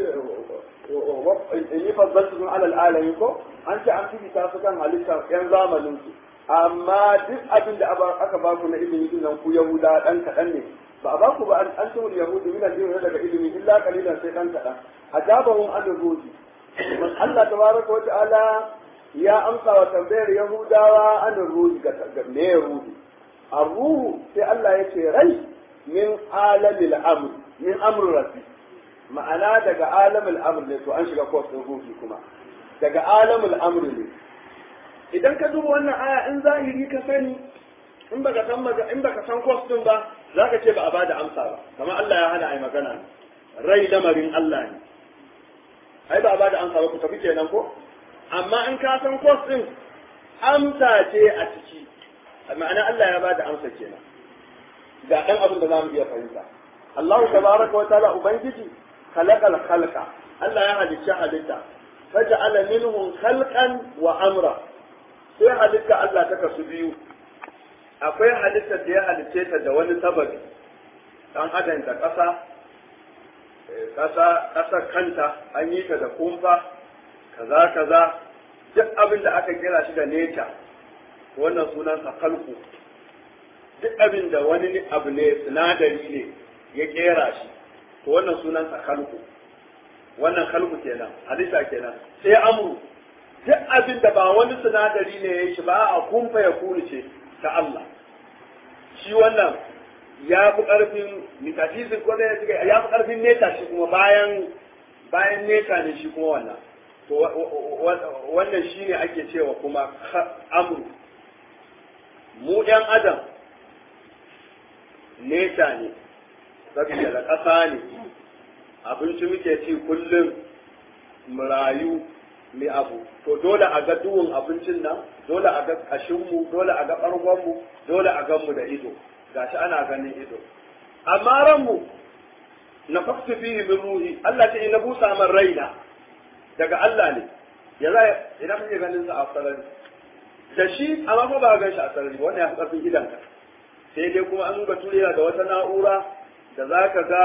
da ni fazzaltu sun alal alami ko an ce an fi ta su kan halitta yan zamanin su amma duk abin da aka ba ku na ilimi din nan ku yahuda dan kaɗan ne ba a ba ku ba an tumul yahudu min al-din daga ilimi illa qalilan sai dan kaɗan ajabahum an ruhi Allah tabaraka wa ta'ala ya amsa wa tambayar yahudawa an ruhi ga me ruhi ar-ruhu sai Allah ya ce rai min alamil amr min amr rabbi ma'ana daga alamul amr ne to an shiga kofin ruhi kuma daga alamul amr ne idan ka duba wannan aya in zahiri ka sani in baka san maga in baka san course din ba zaka ce ba a bada amsa ba kamar Allah ya hana ai magana ne rai lamarin Allah ne ai ba a bada amsa ba ku tafi kenan ko amma in ka san course din amsa ce a ciki ma'ana Allah ya bada amsa kenan ga dan abin da zamu iya fahimta Allah tabaraka wa ta'ala ubangiji khalaqal khalqa Allah ya halicci halitta faja'ala minhum khalqan wa amra sai halitta Allah ta kasu biyu akwai halittar da ya halicce ta da wani sababi dan adam da ƙasa ƙasa ƙasa kanta an yi ta da kumfa kaza kaza duk abin da aka kira shi da nature wannan sunansa khalqu duk abin da wani abu ne sinadari ne ya kera shi to wannan sunansa khalqu wannan khalqu kenan halitta kenan sai amru duk abin da ba wani sinadari ne ya yi shi ba a kumfa ya ce ta Allah shi wannan ya fi ƙarfin metaphysics ko da ya fi ƙarfin neta shi kuma bayan bayan neta ne shi kuma wannan to wannan shine ake cewa kuma amru mu ɗan adam neta ne saboda da ƙasa ne abinci muke ci kullum mu rayu mai abu to dole a ga duhun abincin nan dole a ga kashinmu dole a ga ɓargonmu dole a ganmu da ido gashi ana ganin ido amma ranmu na faktu fihi min ruhi Allah ce ina busa man raina daga Allah ne ya za ina kake ganin sa a sarari da shi amma fa ba ga shi a sarari wannan ya fi ƙarfin idanka sai dai kuma an ga ture da wata na'ura da zaka ga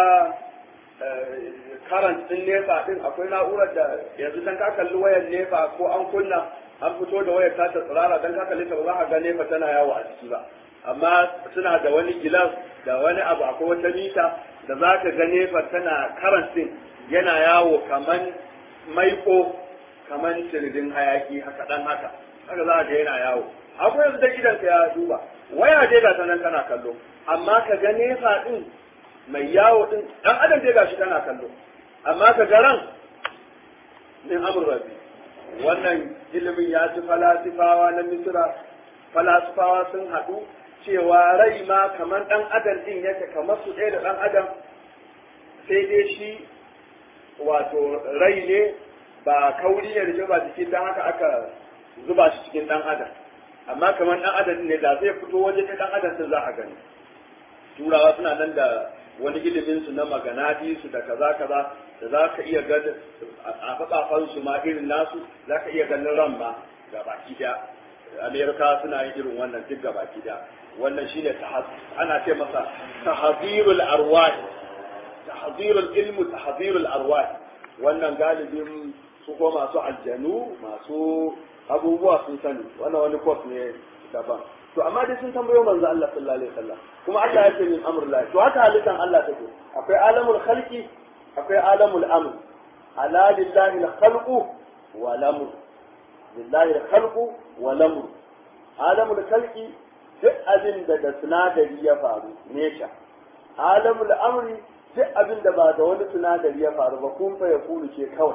karant din nefa din akwai na'urar da yanzu dan ka kalli wayar nefa ko an kunna an fito da wayar ta tsirara dan ka kalli ta ba za ka ga nefa tana yawo a ciki ba amma suna da wani gilas da wani abu akwai wata mita da za ka ga nefa tana karant din yana yawo kaman maiko kaman tiridin hayaki haka dan haka haka za ka ga yana yawo akwai yanzu da gidan ka ya duba waya dai ga sanan kana kallo amma ka ga nefa din mai yawo din dan adam dai gashi kana kallo amma ka garan min amr rabbi wannan ilimin ya ci falasifawa na misra falasifawa sun haɗu cewa rai ma kamar dan adam din yake kamar su ɗaya da dan adam sai dai shi wato rai ne ba kauri ne da ba jikin dan haka aka zuba shi cikin dan adam amma kamar dan adam ne da zai fito waje dan adam sai za a gani turawa suna nan da wani ilimin su na maganadi su da kaza kaza da za ka iya ga a fafafan su ma irin nasu za ka iya ganin ran ma ga baki da amerika suna yin irin wannan duk ga baki da wannan shine ana ce masa tahzirul arwah tahzirul ilmu tahzirul arwah wannan galibin su ko masu aljanu masu abubuwa sun sani wannan wani course ne daban to amma dai sun tambayo manzo Allah sallallahu alaihi wasallam kuma Allah ya ce min amrullah to haka halittan Allah take akwai alamul khalqi akwai alamul amr ala lillahi al-khalqu wa lamr lillahi al-khalqu wa lamr alamul khalqi duk abin da da sinadari ya faru nesha alamul amri duk abin da ba da wani sinadari ya faru ba kun fa ya kulu ce kawai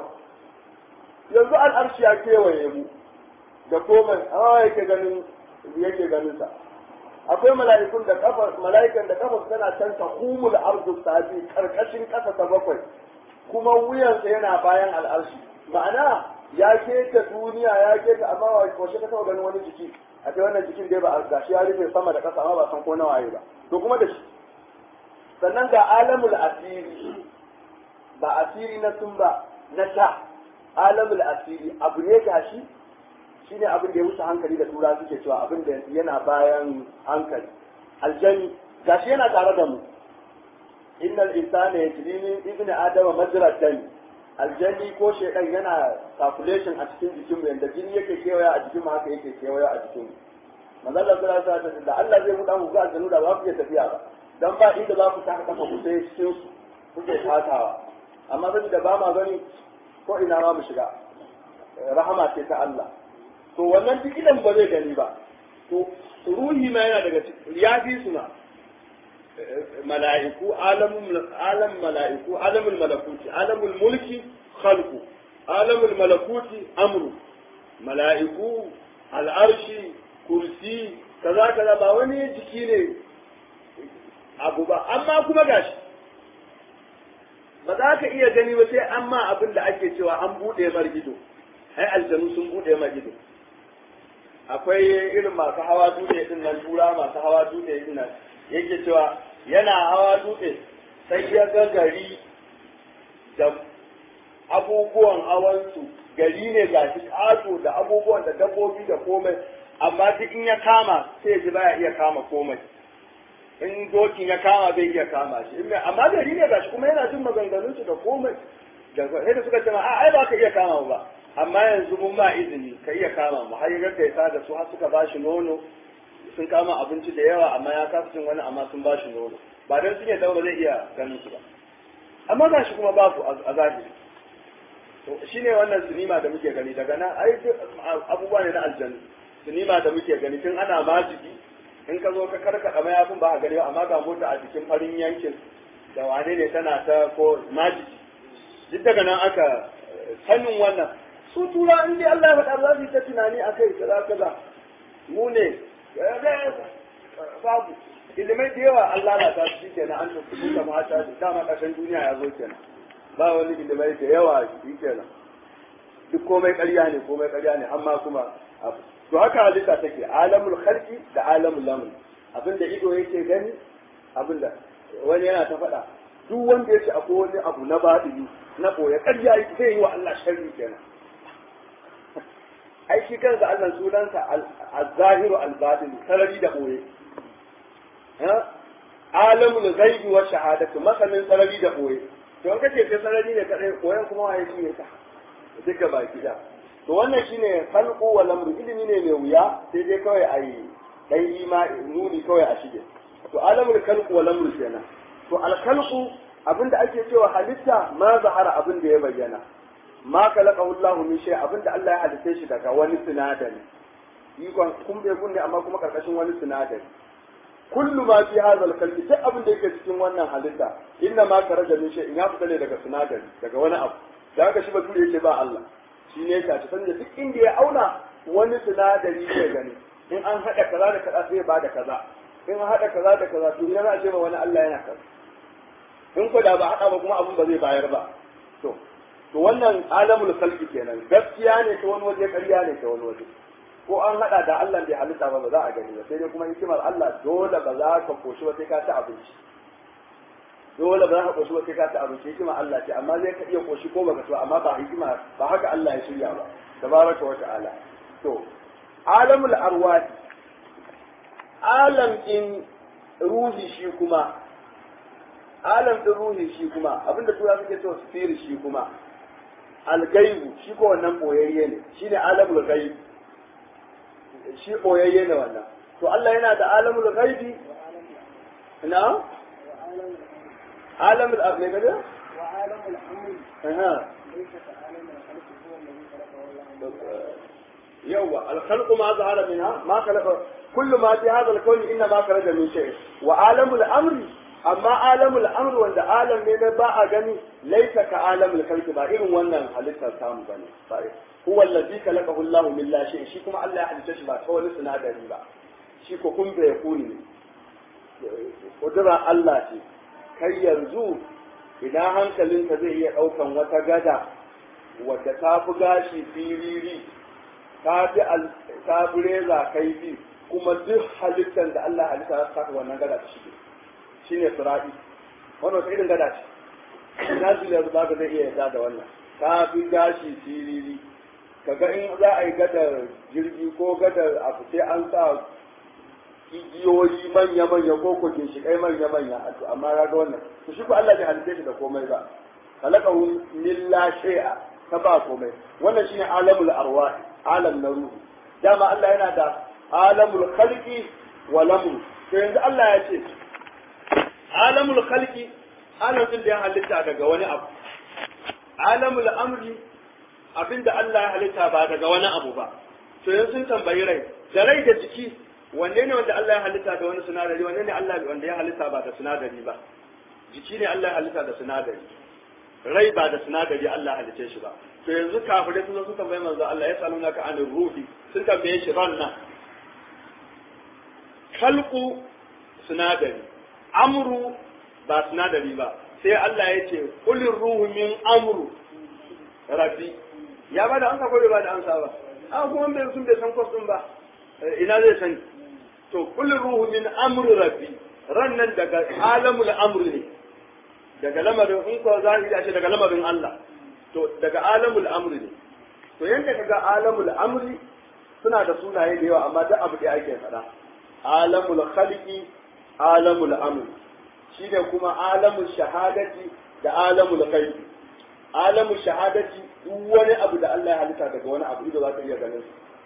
yanzu al'arshi ya kewaye mu da komai a yake ganin yake ganin sa akwai mala'ikun da kafa mala'ikan da kafa tana can ta humul ardu sabi karkashin kasa ta bakwai kuma wuyansa yana bayan al'arshi ma'ana ya keta duniya ya keta amma wa ko shi ka taba ganin wani jiki a ce wannan jikin dai ba a gashi ya rufe sama da kasa amma ba san ko nawa yayi ba to kuma da shi sannan ga alamul asiri ba asiri na sun ba na ta alamul asiri abu ne gashi shine abin da ya wuce hankali da tura suke cewa abin da yana bayan hankali aljani gashi yana tare da mu innal insana yajri min ibni adama majratan aljani ko shedan yana calculation a cikin jikin mu yanda jini yake kewaya a jikin mu haka yake kewaya a jikin mu manzo Allah sallallahu alaihi wasallam da Allah zai muda mu ga aljanu da ba ku tafiya ba dan ba inda za ku taka kafa ku sai cikin su kuke takawa amma saboda ba ma gani ko ina ma mu shiga rahama ce ta Allah to wannan duk idan ba zai gani ba to ruhi ma yana daga cikin ya fi suna mala'iku alamun alam mala'iku alamul malakuti alamul mulki khalqu alamul malakuti amru mala'iku al'arshi kursi kaza kaza ba wani jiki ne abu ba amma kuma gashi ba za ka iya gani ba sai amma abin da ake cewa an buɗe mar ido ai aljanu sun buɗe mar ido akwai irin masu hawa dutse din nan tura masu hawa dutse din nan yake cewa yana hawa dutse sai ya ga gari da abubuwan hawansu gari ne ga shi ƙato da abubuwan da dabbobi da komai amma duk in ya kama sai ya ji baya iya kama komai in dokin ya kama bai iya kama shi amma gari ne ga shi kuma yana jin maganganunsu da komai da da suka ce ma a ai ba ka iya kama ba amma yanzu mun ma izini ka iya kama mu har ya gaisa da su har suka ba shi nono sun kama abinci da yawa amma ya kasa cin wani amma sun ba shi nono ba dan sun yadda ba zai iya ganin su ba amma ga shi kuma babu a zahiri to shine wannan sinima da muke gani daga nan ai abubuwa ne na aljanna sinima da muke gani tun ana majigi in ka zo ka karkada mayafin ba ka gani amma ga mota a cikin farin yankin da wane ne tana ta ko majigi duk daga nan aka sanin wannan su tura in dai Allah ya faɗa za su yi ta tunani a kai kaza kaza mu ne babu ilimai da yawa Allah na ta shi kenan an tafi da mata da dama ƙarshen duniya ya zo kenan ba wani ilimai da yawa shi kenan duk komai ƙarya ne komai ƙarya ne amma kuma abu to haka halitta take alamul khalqi da alamul lamr abinda ido yake gani abinda wani yana ta faɗa duk wanda ya ce akwai wani abu na baɗini na ɓoye ƙarya yake zai yi wa Allah sharri kenan ai shi kansa Allah sunansa al-zahiru al-batin sarari da ɓoye alamul ghaibi wa shahadatu masanin sarari da ɓoye to an kace sai sarari ne kadai koyan kuma waye shi ne ta duka baki da to wannan shine khalqu wa lamru ilimi ne mai wuya sai dai kawai ayi dan ima nuni kawai a shige to alamul khalqu wa lamru kenan to al-khalqu abinda ake cewa halitta ma zahara abin da ya bayyana ma kalaqahu Allahu min shay abinda Allah ya halitta shi daga wani sinadari ikon kun bai kunne amma kuma karkashin wani sinadari kullu ma fi hadha al-qalbi duk abin da yake cikin wannan halitta inna ma karaja min shay in ya fita ne daga sinadari daga wani abu da haka shi bature yake ba Allah shi ne ta ci sanda duk inda ya auna wani sinadari ne gani in an hada kaza da kaza sai ba da kaza in an hada kaza da kaza to yana ce ma wani Allah yana kaza in ko da ba hada ba kuma abun ba zai bayar ba to to wannan alamul khalqi kenan gaskiya ne ta wani waje ƙarya ne ta wani waje ko an hada da Allah bai halitta ba ba za a gani ba sai dai kuma hikimar Allah dole ba za ka koshi ba sai ka ci abinci dole ba za ka koshi ba sai ka ci abinci hikimar Allah ce amma zai ka iya koshi ko baka ci ba amma ba hikima ba haka Allah ya shirya ba tabaraka wa ta'ala to alamul arwah alam in ruhi shi kuma alam din ruhi shi kuma abinda tura suke cewa sirri shi kuma algaibu shi ko wannan boyayye ne shine alamul ghaib shi boyayye ne wannan to Allah yana da alamul ghaibi na alamul arne gada wa alamul amri aha laysa ka alamul khalqi huwa alladhi khalaqa yawa al-khalqu ma zahara minha ma khalaqa kullu ma fi hadha al-kawn inna ma kharaja min shay wa alamul amri amma alamul amr wanda alam ne na ba a gani laisa ka alamul khalqi ba irin wannan halittar samu bane ba huwa allazi khalaqahu Allahu min la shay shi kuma Allah ya halitta shi ba ta wani sinadari ba shi ko kun bai kuni kudura Allah ce kai yanzu idan hankalinka zai iya daukan wata gada wadda ta fi gashi firiri ta fi ta fi reza kaifi kuma duk halittar da Allah ya halitta ta saka wannan gada ta shige shine sura'i wannan wata irin gada ce nazi da ba zai iya yarda da wannan ta fi gashi siriri kaga in za a yi gadar jirgi ko gadar abu sai an sa igiyoyi manya manya ko ko ginshiƙai manya manya amma ya ga wannan to shi ko Allah bai halitta shi da komai ba khalaqahu min la shay'a ta ba komai wannan shine alamul arwah alam na ruhi dama Allah yana da alamul khalqi wa lamr to yanzu Allah ya ce alamul khalqi alamin da ya halitta daga wani abu alamul amri abinda Allah ya halitta ba daga wani abu ba to yanzu sun tambayi rai da rai da jiki wanne ne wanda Allah ya halitta da wani sinadari wanne ne Allah wanda ya halitta ba da sinadari ba jiki ne Allah ya halitta da sinadari rai ba da sinadari Allah ya halice shi ba to yanzu kafirai sun zo sun tambayi manzo Allah ya saluna ka anir ruhi sun tambaye shi ranna khalqu sinadari amru ba sinadari ba sai Allah ya ce qulir ruhu min amru rabbi ya bada an ka ko ba da amsa ba a kuma bai sun bai san kwasun ba ina zai sani to qulir ruhu min amru rabbi ran nan daga alamul amri ne daga lamarin in ko za a ce daga lamarin Allah to daga alamul amri ne to yanda kaga alamul amri suna da sunaye da yawa amma duk abu da ake faɗa alamul khaliqi alamul amri shine kuma alamul shahadati da alamul ghaibi alamul shahadati duk wani abu da Allah ya halitta daga wani abu da za ka iya ganin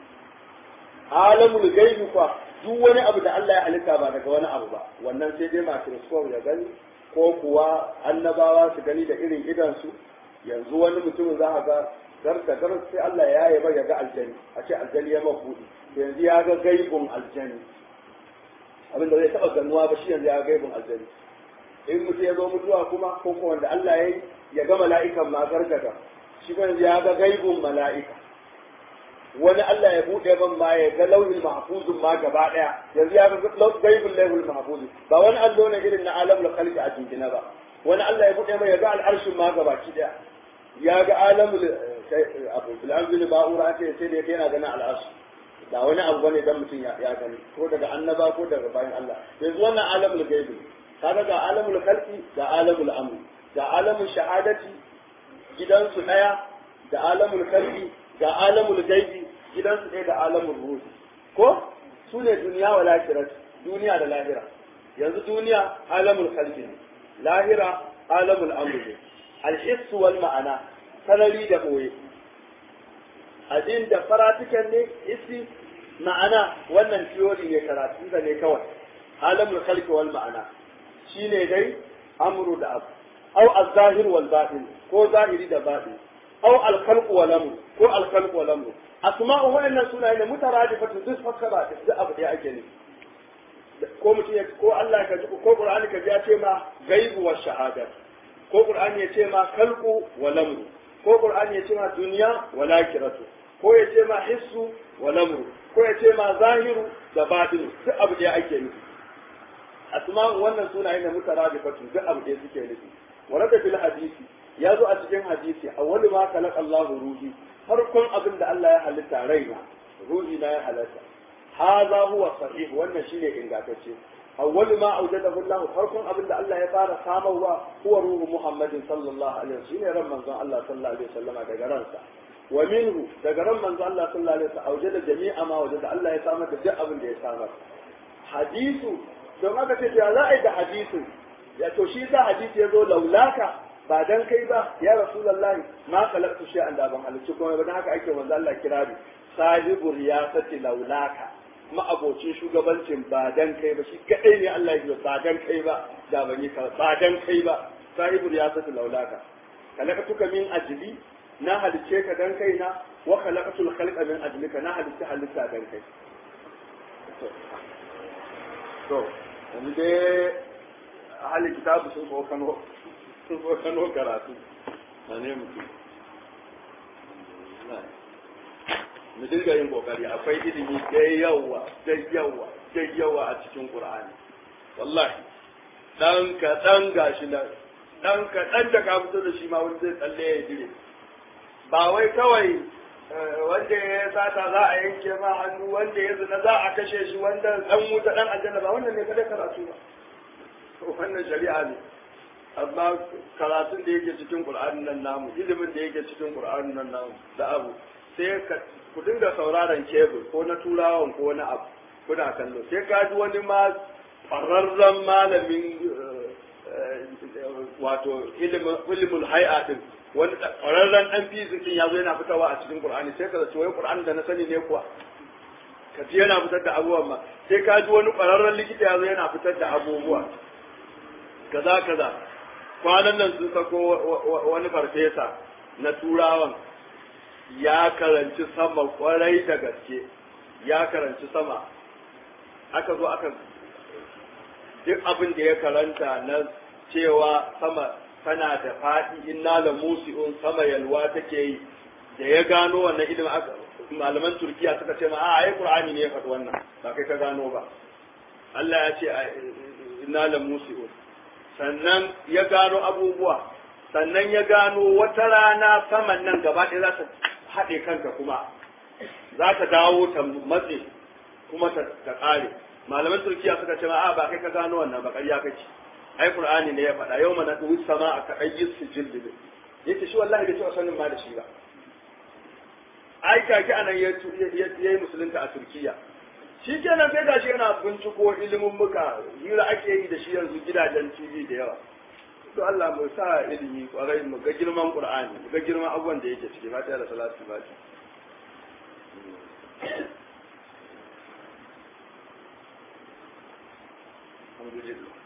alamul ghaibi kwa duk wani abu da Allah ya halitta ba daga wani abu ba wannan sai dai microscope ya gani ko kuwa annabawa su gani da irin idansu yanzu wani mutumin za a ga garka gar sai Allah ya yi ya ga aljani a ce aljani ya mabuɗi yanzu ya ga gaibun aljani abin da zai taɓa ganuwa ba shi yanzu ya ga gaibun aljani in mutum ya zo mutuwa kuma ko ko wanda Allah ya yi ya ga mala'ikan ma gargada shi yanzu ya ga gaibun mala'ika wani Allah ya buɗe ban ma ya ga lauhin mahfuzun ma gaba ɗaya yanzu ya ga gaibun lauhin mahfuzun ba wani allo ne irin na alamul khalqi a jingina ba wani Allah ya buɗe mai ya ga al'arshin ma gaba ki ɗaya ya ga alamul abu bil'ambil ba'ura ce sai da yake yana ganin al'arshi ba wani abu bane dan mutum ya gani ko daga annaba ko daga bayan Allah yanzu wannan alamul gaibi kaga ga alamul khalqi ga alamul amr ga alamul shahadati gidansu ɗaya da alamul khalqi ga alamul gaibi gidansu ɗaya da alamul ruhi ko su ne duniya wa lahirat duniya da lahira yanzu duniya alamul khalqi ne lahira alamul amr ne alhissu wal ma'ana sarari da boye abin da faratikan ne isi ma'ana wannan theory ne karatu da ne kawai alamul khalqi wal ma'ana shine dai amru da abu au az-zahir wal batin ko zahiri da batin au al-khalq wal amr ko al-khalq wal amr asma'u wa'annan sunaye ne mutaradifatu duk fakara da abu da ake ne ko mutum ya ko Allah ka ji ko Qur'ani ka ji ya ce ma gaibu wa shahada ko Qur'ani ya ce ma khalqu wal amr ko Qur'ani ya ce ma duniya wa lakiratu ko ya ce ma hissu wa lamru ko ya ce ma zahiru da batin duk abu da ake nufi asma'u wannan sunaye ne mutaradifatu duk abu da suke nufi warada fil hadisi ya zo a cikin hadisi awwalu ma khalaqa Allahu ruhi farkon abin da Allah ya halitta raina ruhi na ya halitta hadha huwa sahih wannan shine ingantacce awwalu ma awjadahu Allah farkon abin da Allah ya fara samarwa huwa ruhu Muhammadin sallallahu alaihi wasallam shine ran manzon Allah sallallahu alaihi wasallam daga ransa wa minhu daga ran manzon Allah sallallahu alaihi wasallam awjada jami'a ma wajada Allah ya samar da duk abin da ya samar hadisu don aka ce ya za a yi da hadisin ya to shi za hadisi ya zo laulaka ba dan kai ba ya rasulullahi ma khalaqtu shay'an da ban halicci kuma ba dan haka ake manzo Allah kirari sahibu riyasati laulaka ma abocin shugabancin ba dan kai ba shi kadai ne Allah ya ba dan kai ba da ban yi ba dan kai ba sahibu riyasati laulaka khalaqtuka min ajli na halicce ka dan kai na wa khalaqtul khalqa min ajlika na halicce halitta dan kai to yanzu dai ahli kitabu sun so kano sun so kano karatu na ne mutum mu dinga yin kokari akwai ilimi da yawa da yawa da yawa a cikin qur'ani wallahi dan ka dan gashi nan dan ka dan da ka fito da shi ma wani zai tsalle ya dire ba wai kawai wanda ya sata za a yanke ma hannu wanda ya zina za a kashe shi wanda dan wuta dan aljanna ba wannan ne kada karatu ba wannan shari'a ne amma karatun da yake cikin qur'anin nan namu ilimin da yake cikin qur'anin nan namu da abu sai ka ku dinga sauraron kebul ko na turawan ko na abu kuna kallo sai ka ji wani ma fararren malamin wato ilimin ilimin hay'a din wani ƙwararren ɗan fizikin ya zo yana fitawa a cikin ƙur'ani sai ka zaci wai ƙur'ani da na sani ne kuwa ka ji yana fitar da abubuwan ma sai ka ji wani ƙwararren likita ya zo yana fitar da abubuwa kaza kaza kwanan nan sun sako wani farfesa na turawan ya karanci sama kwarai da gaske ya karanci sama aka zo aka duk abin da ya karanta na cewa sama tana da faɗi inna la musi'un sama yalwa take yi da ya gano wannan ilimin malaman turkiya suka ce ma a ai qur'ani ne ya faɗi wannan ba kai ka gano ba Allah ya ce inna la musi'un sannan ya gano abubuwa sannan ya gano wata rana saman nan gaba ɗaya za ta haɗe kanka kuma za ta dawo ta matse kuma ta ƙare malaman turkiya suka ce a ba kai ka gano wannan ba ƙarya kake ai qur'ani ne ya faɗa yau mana duwi sama aka ayyis sijil ne yace shi wallahi bai taɓa sanin ma da shi ba ai kaki anan ya yi musulunta a turkiya shi kenan sai gashi yana binciko ilimin muka hira ake yi da shi yanzu gidajen tv da yawa to Allah mu sa ilimi kwarai mu ga girman qur'ani mu ga girman abubuwan da yake ciki fatiha da salatu fatiha alhamdulillah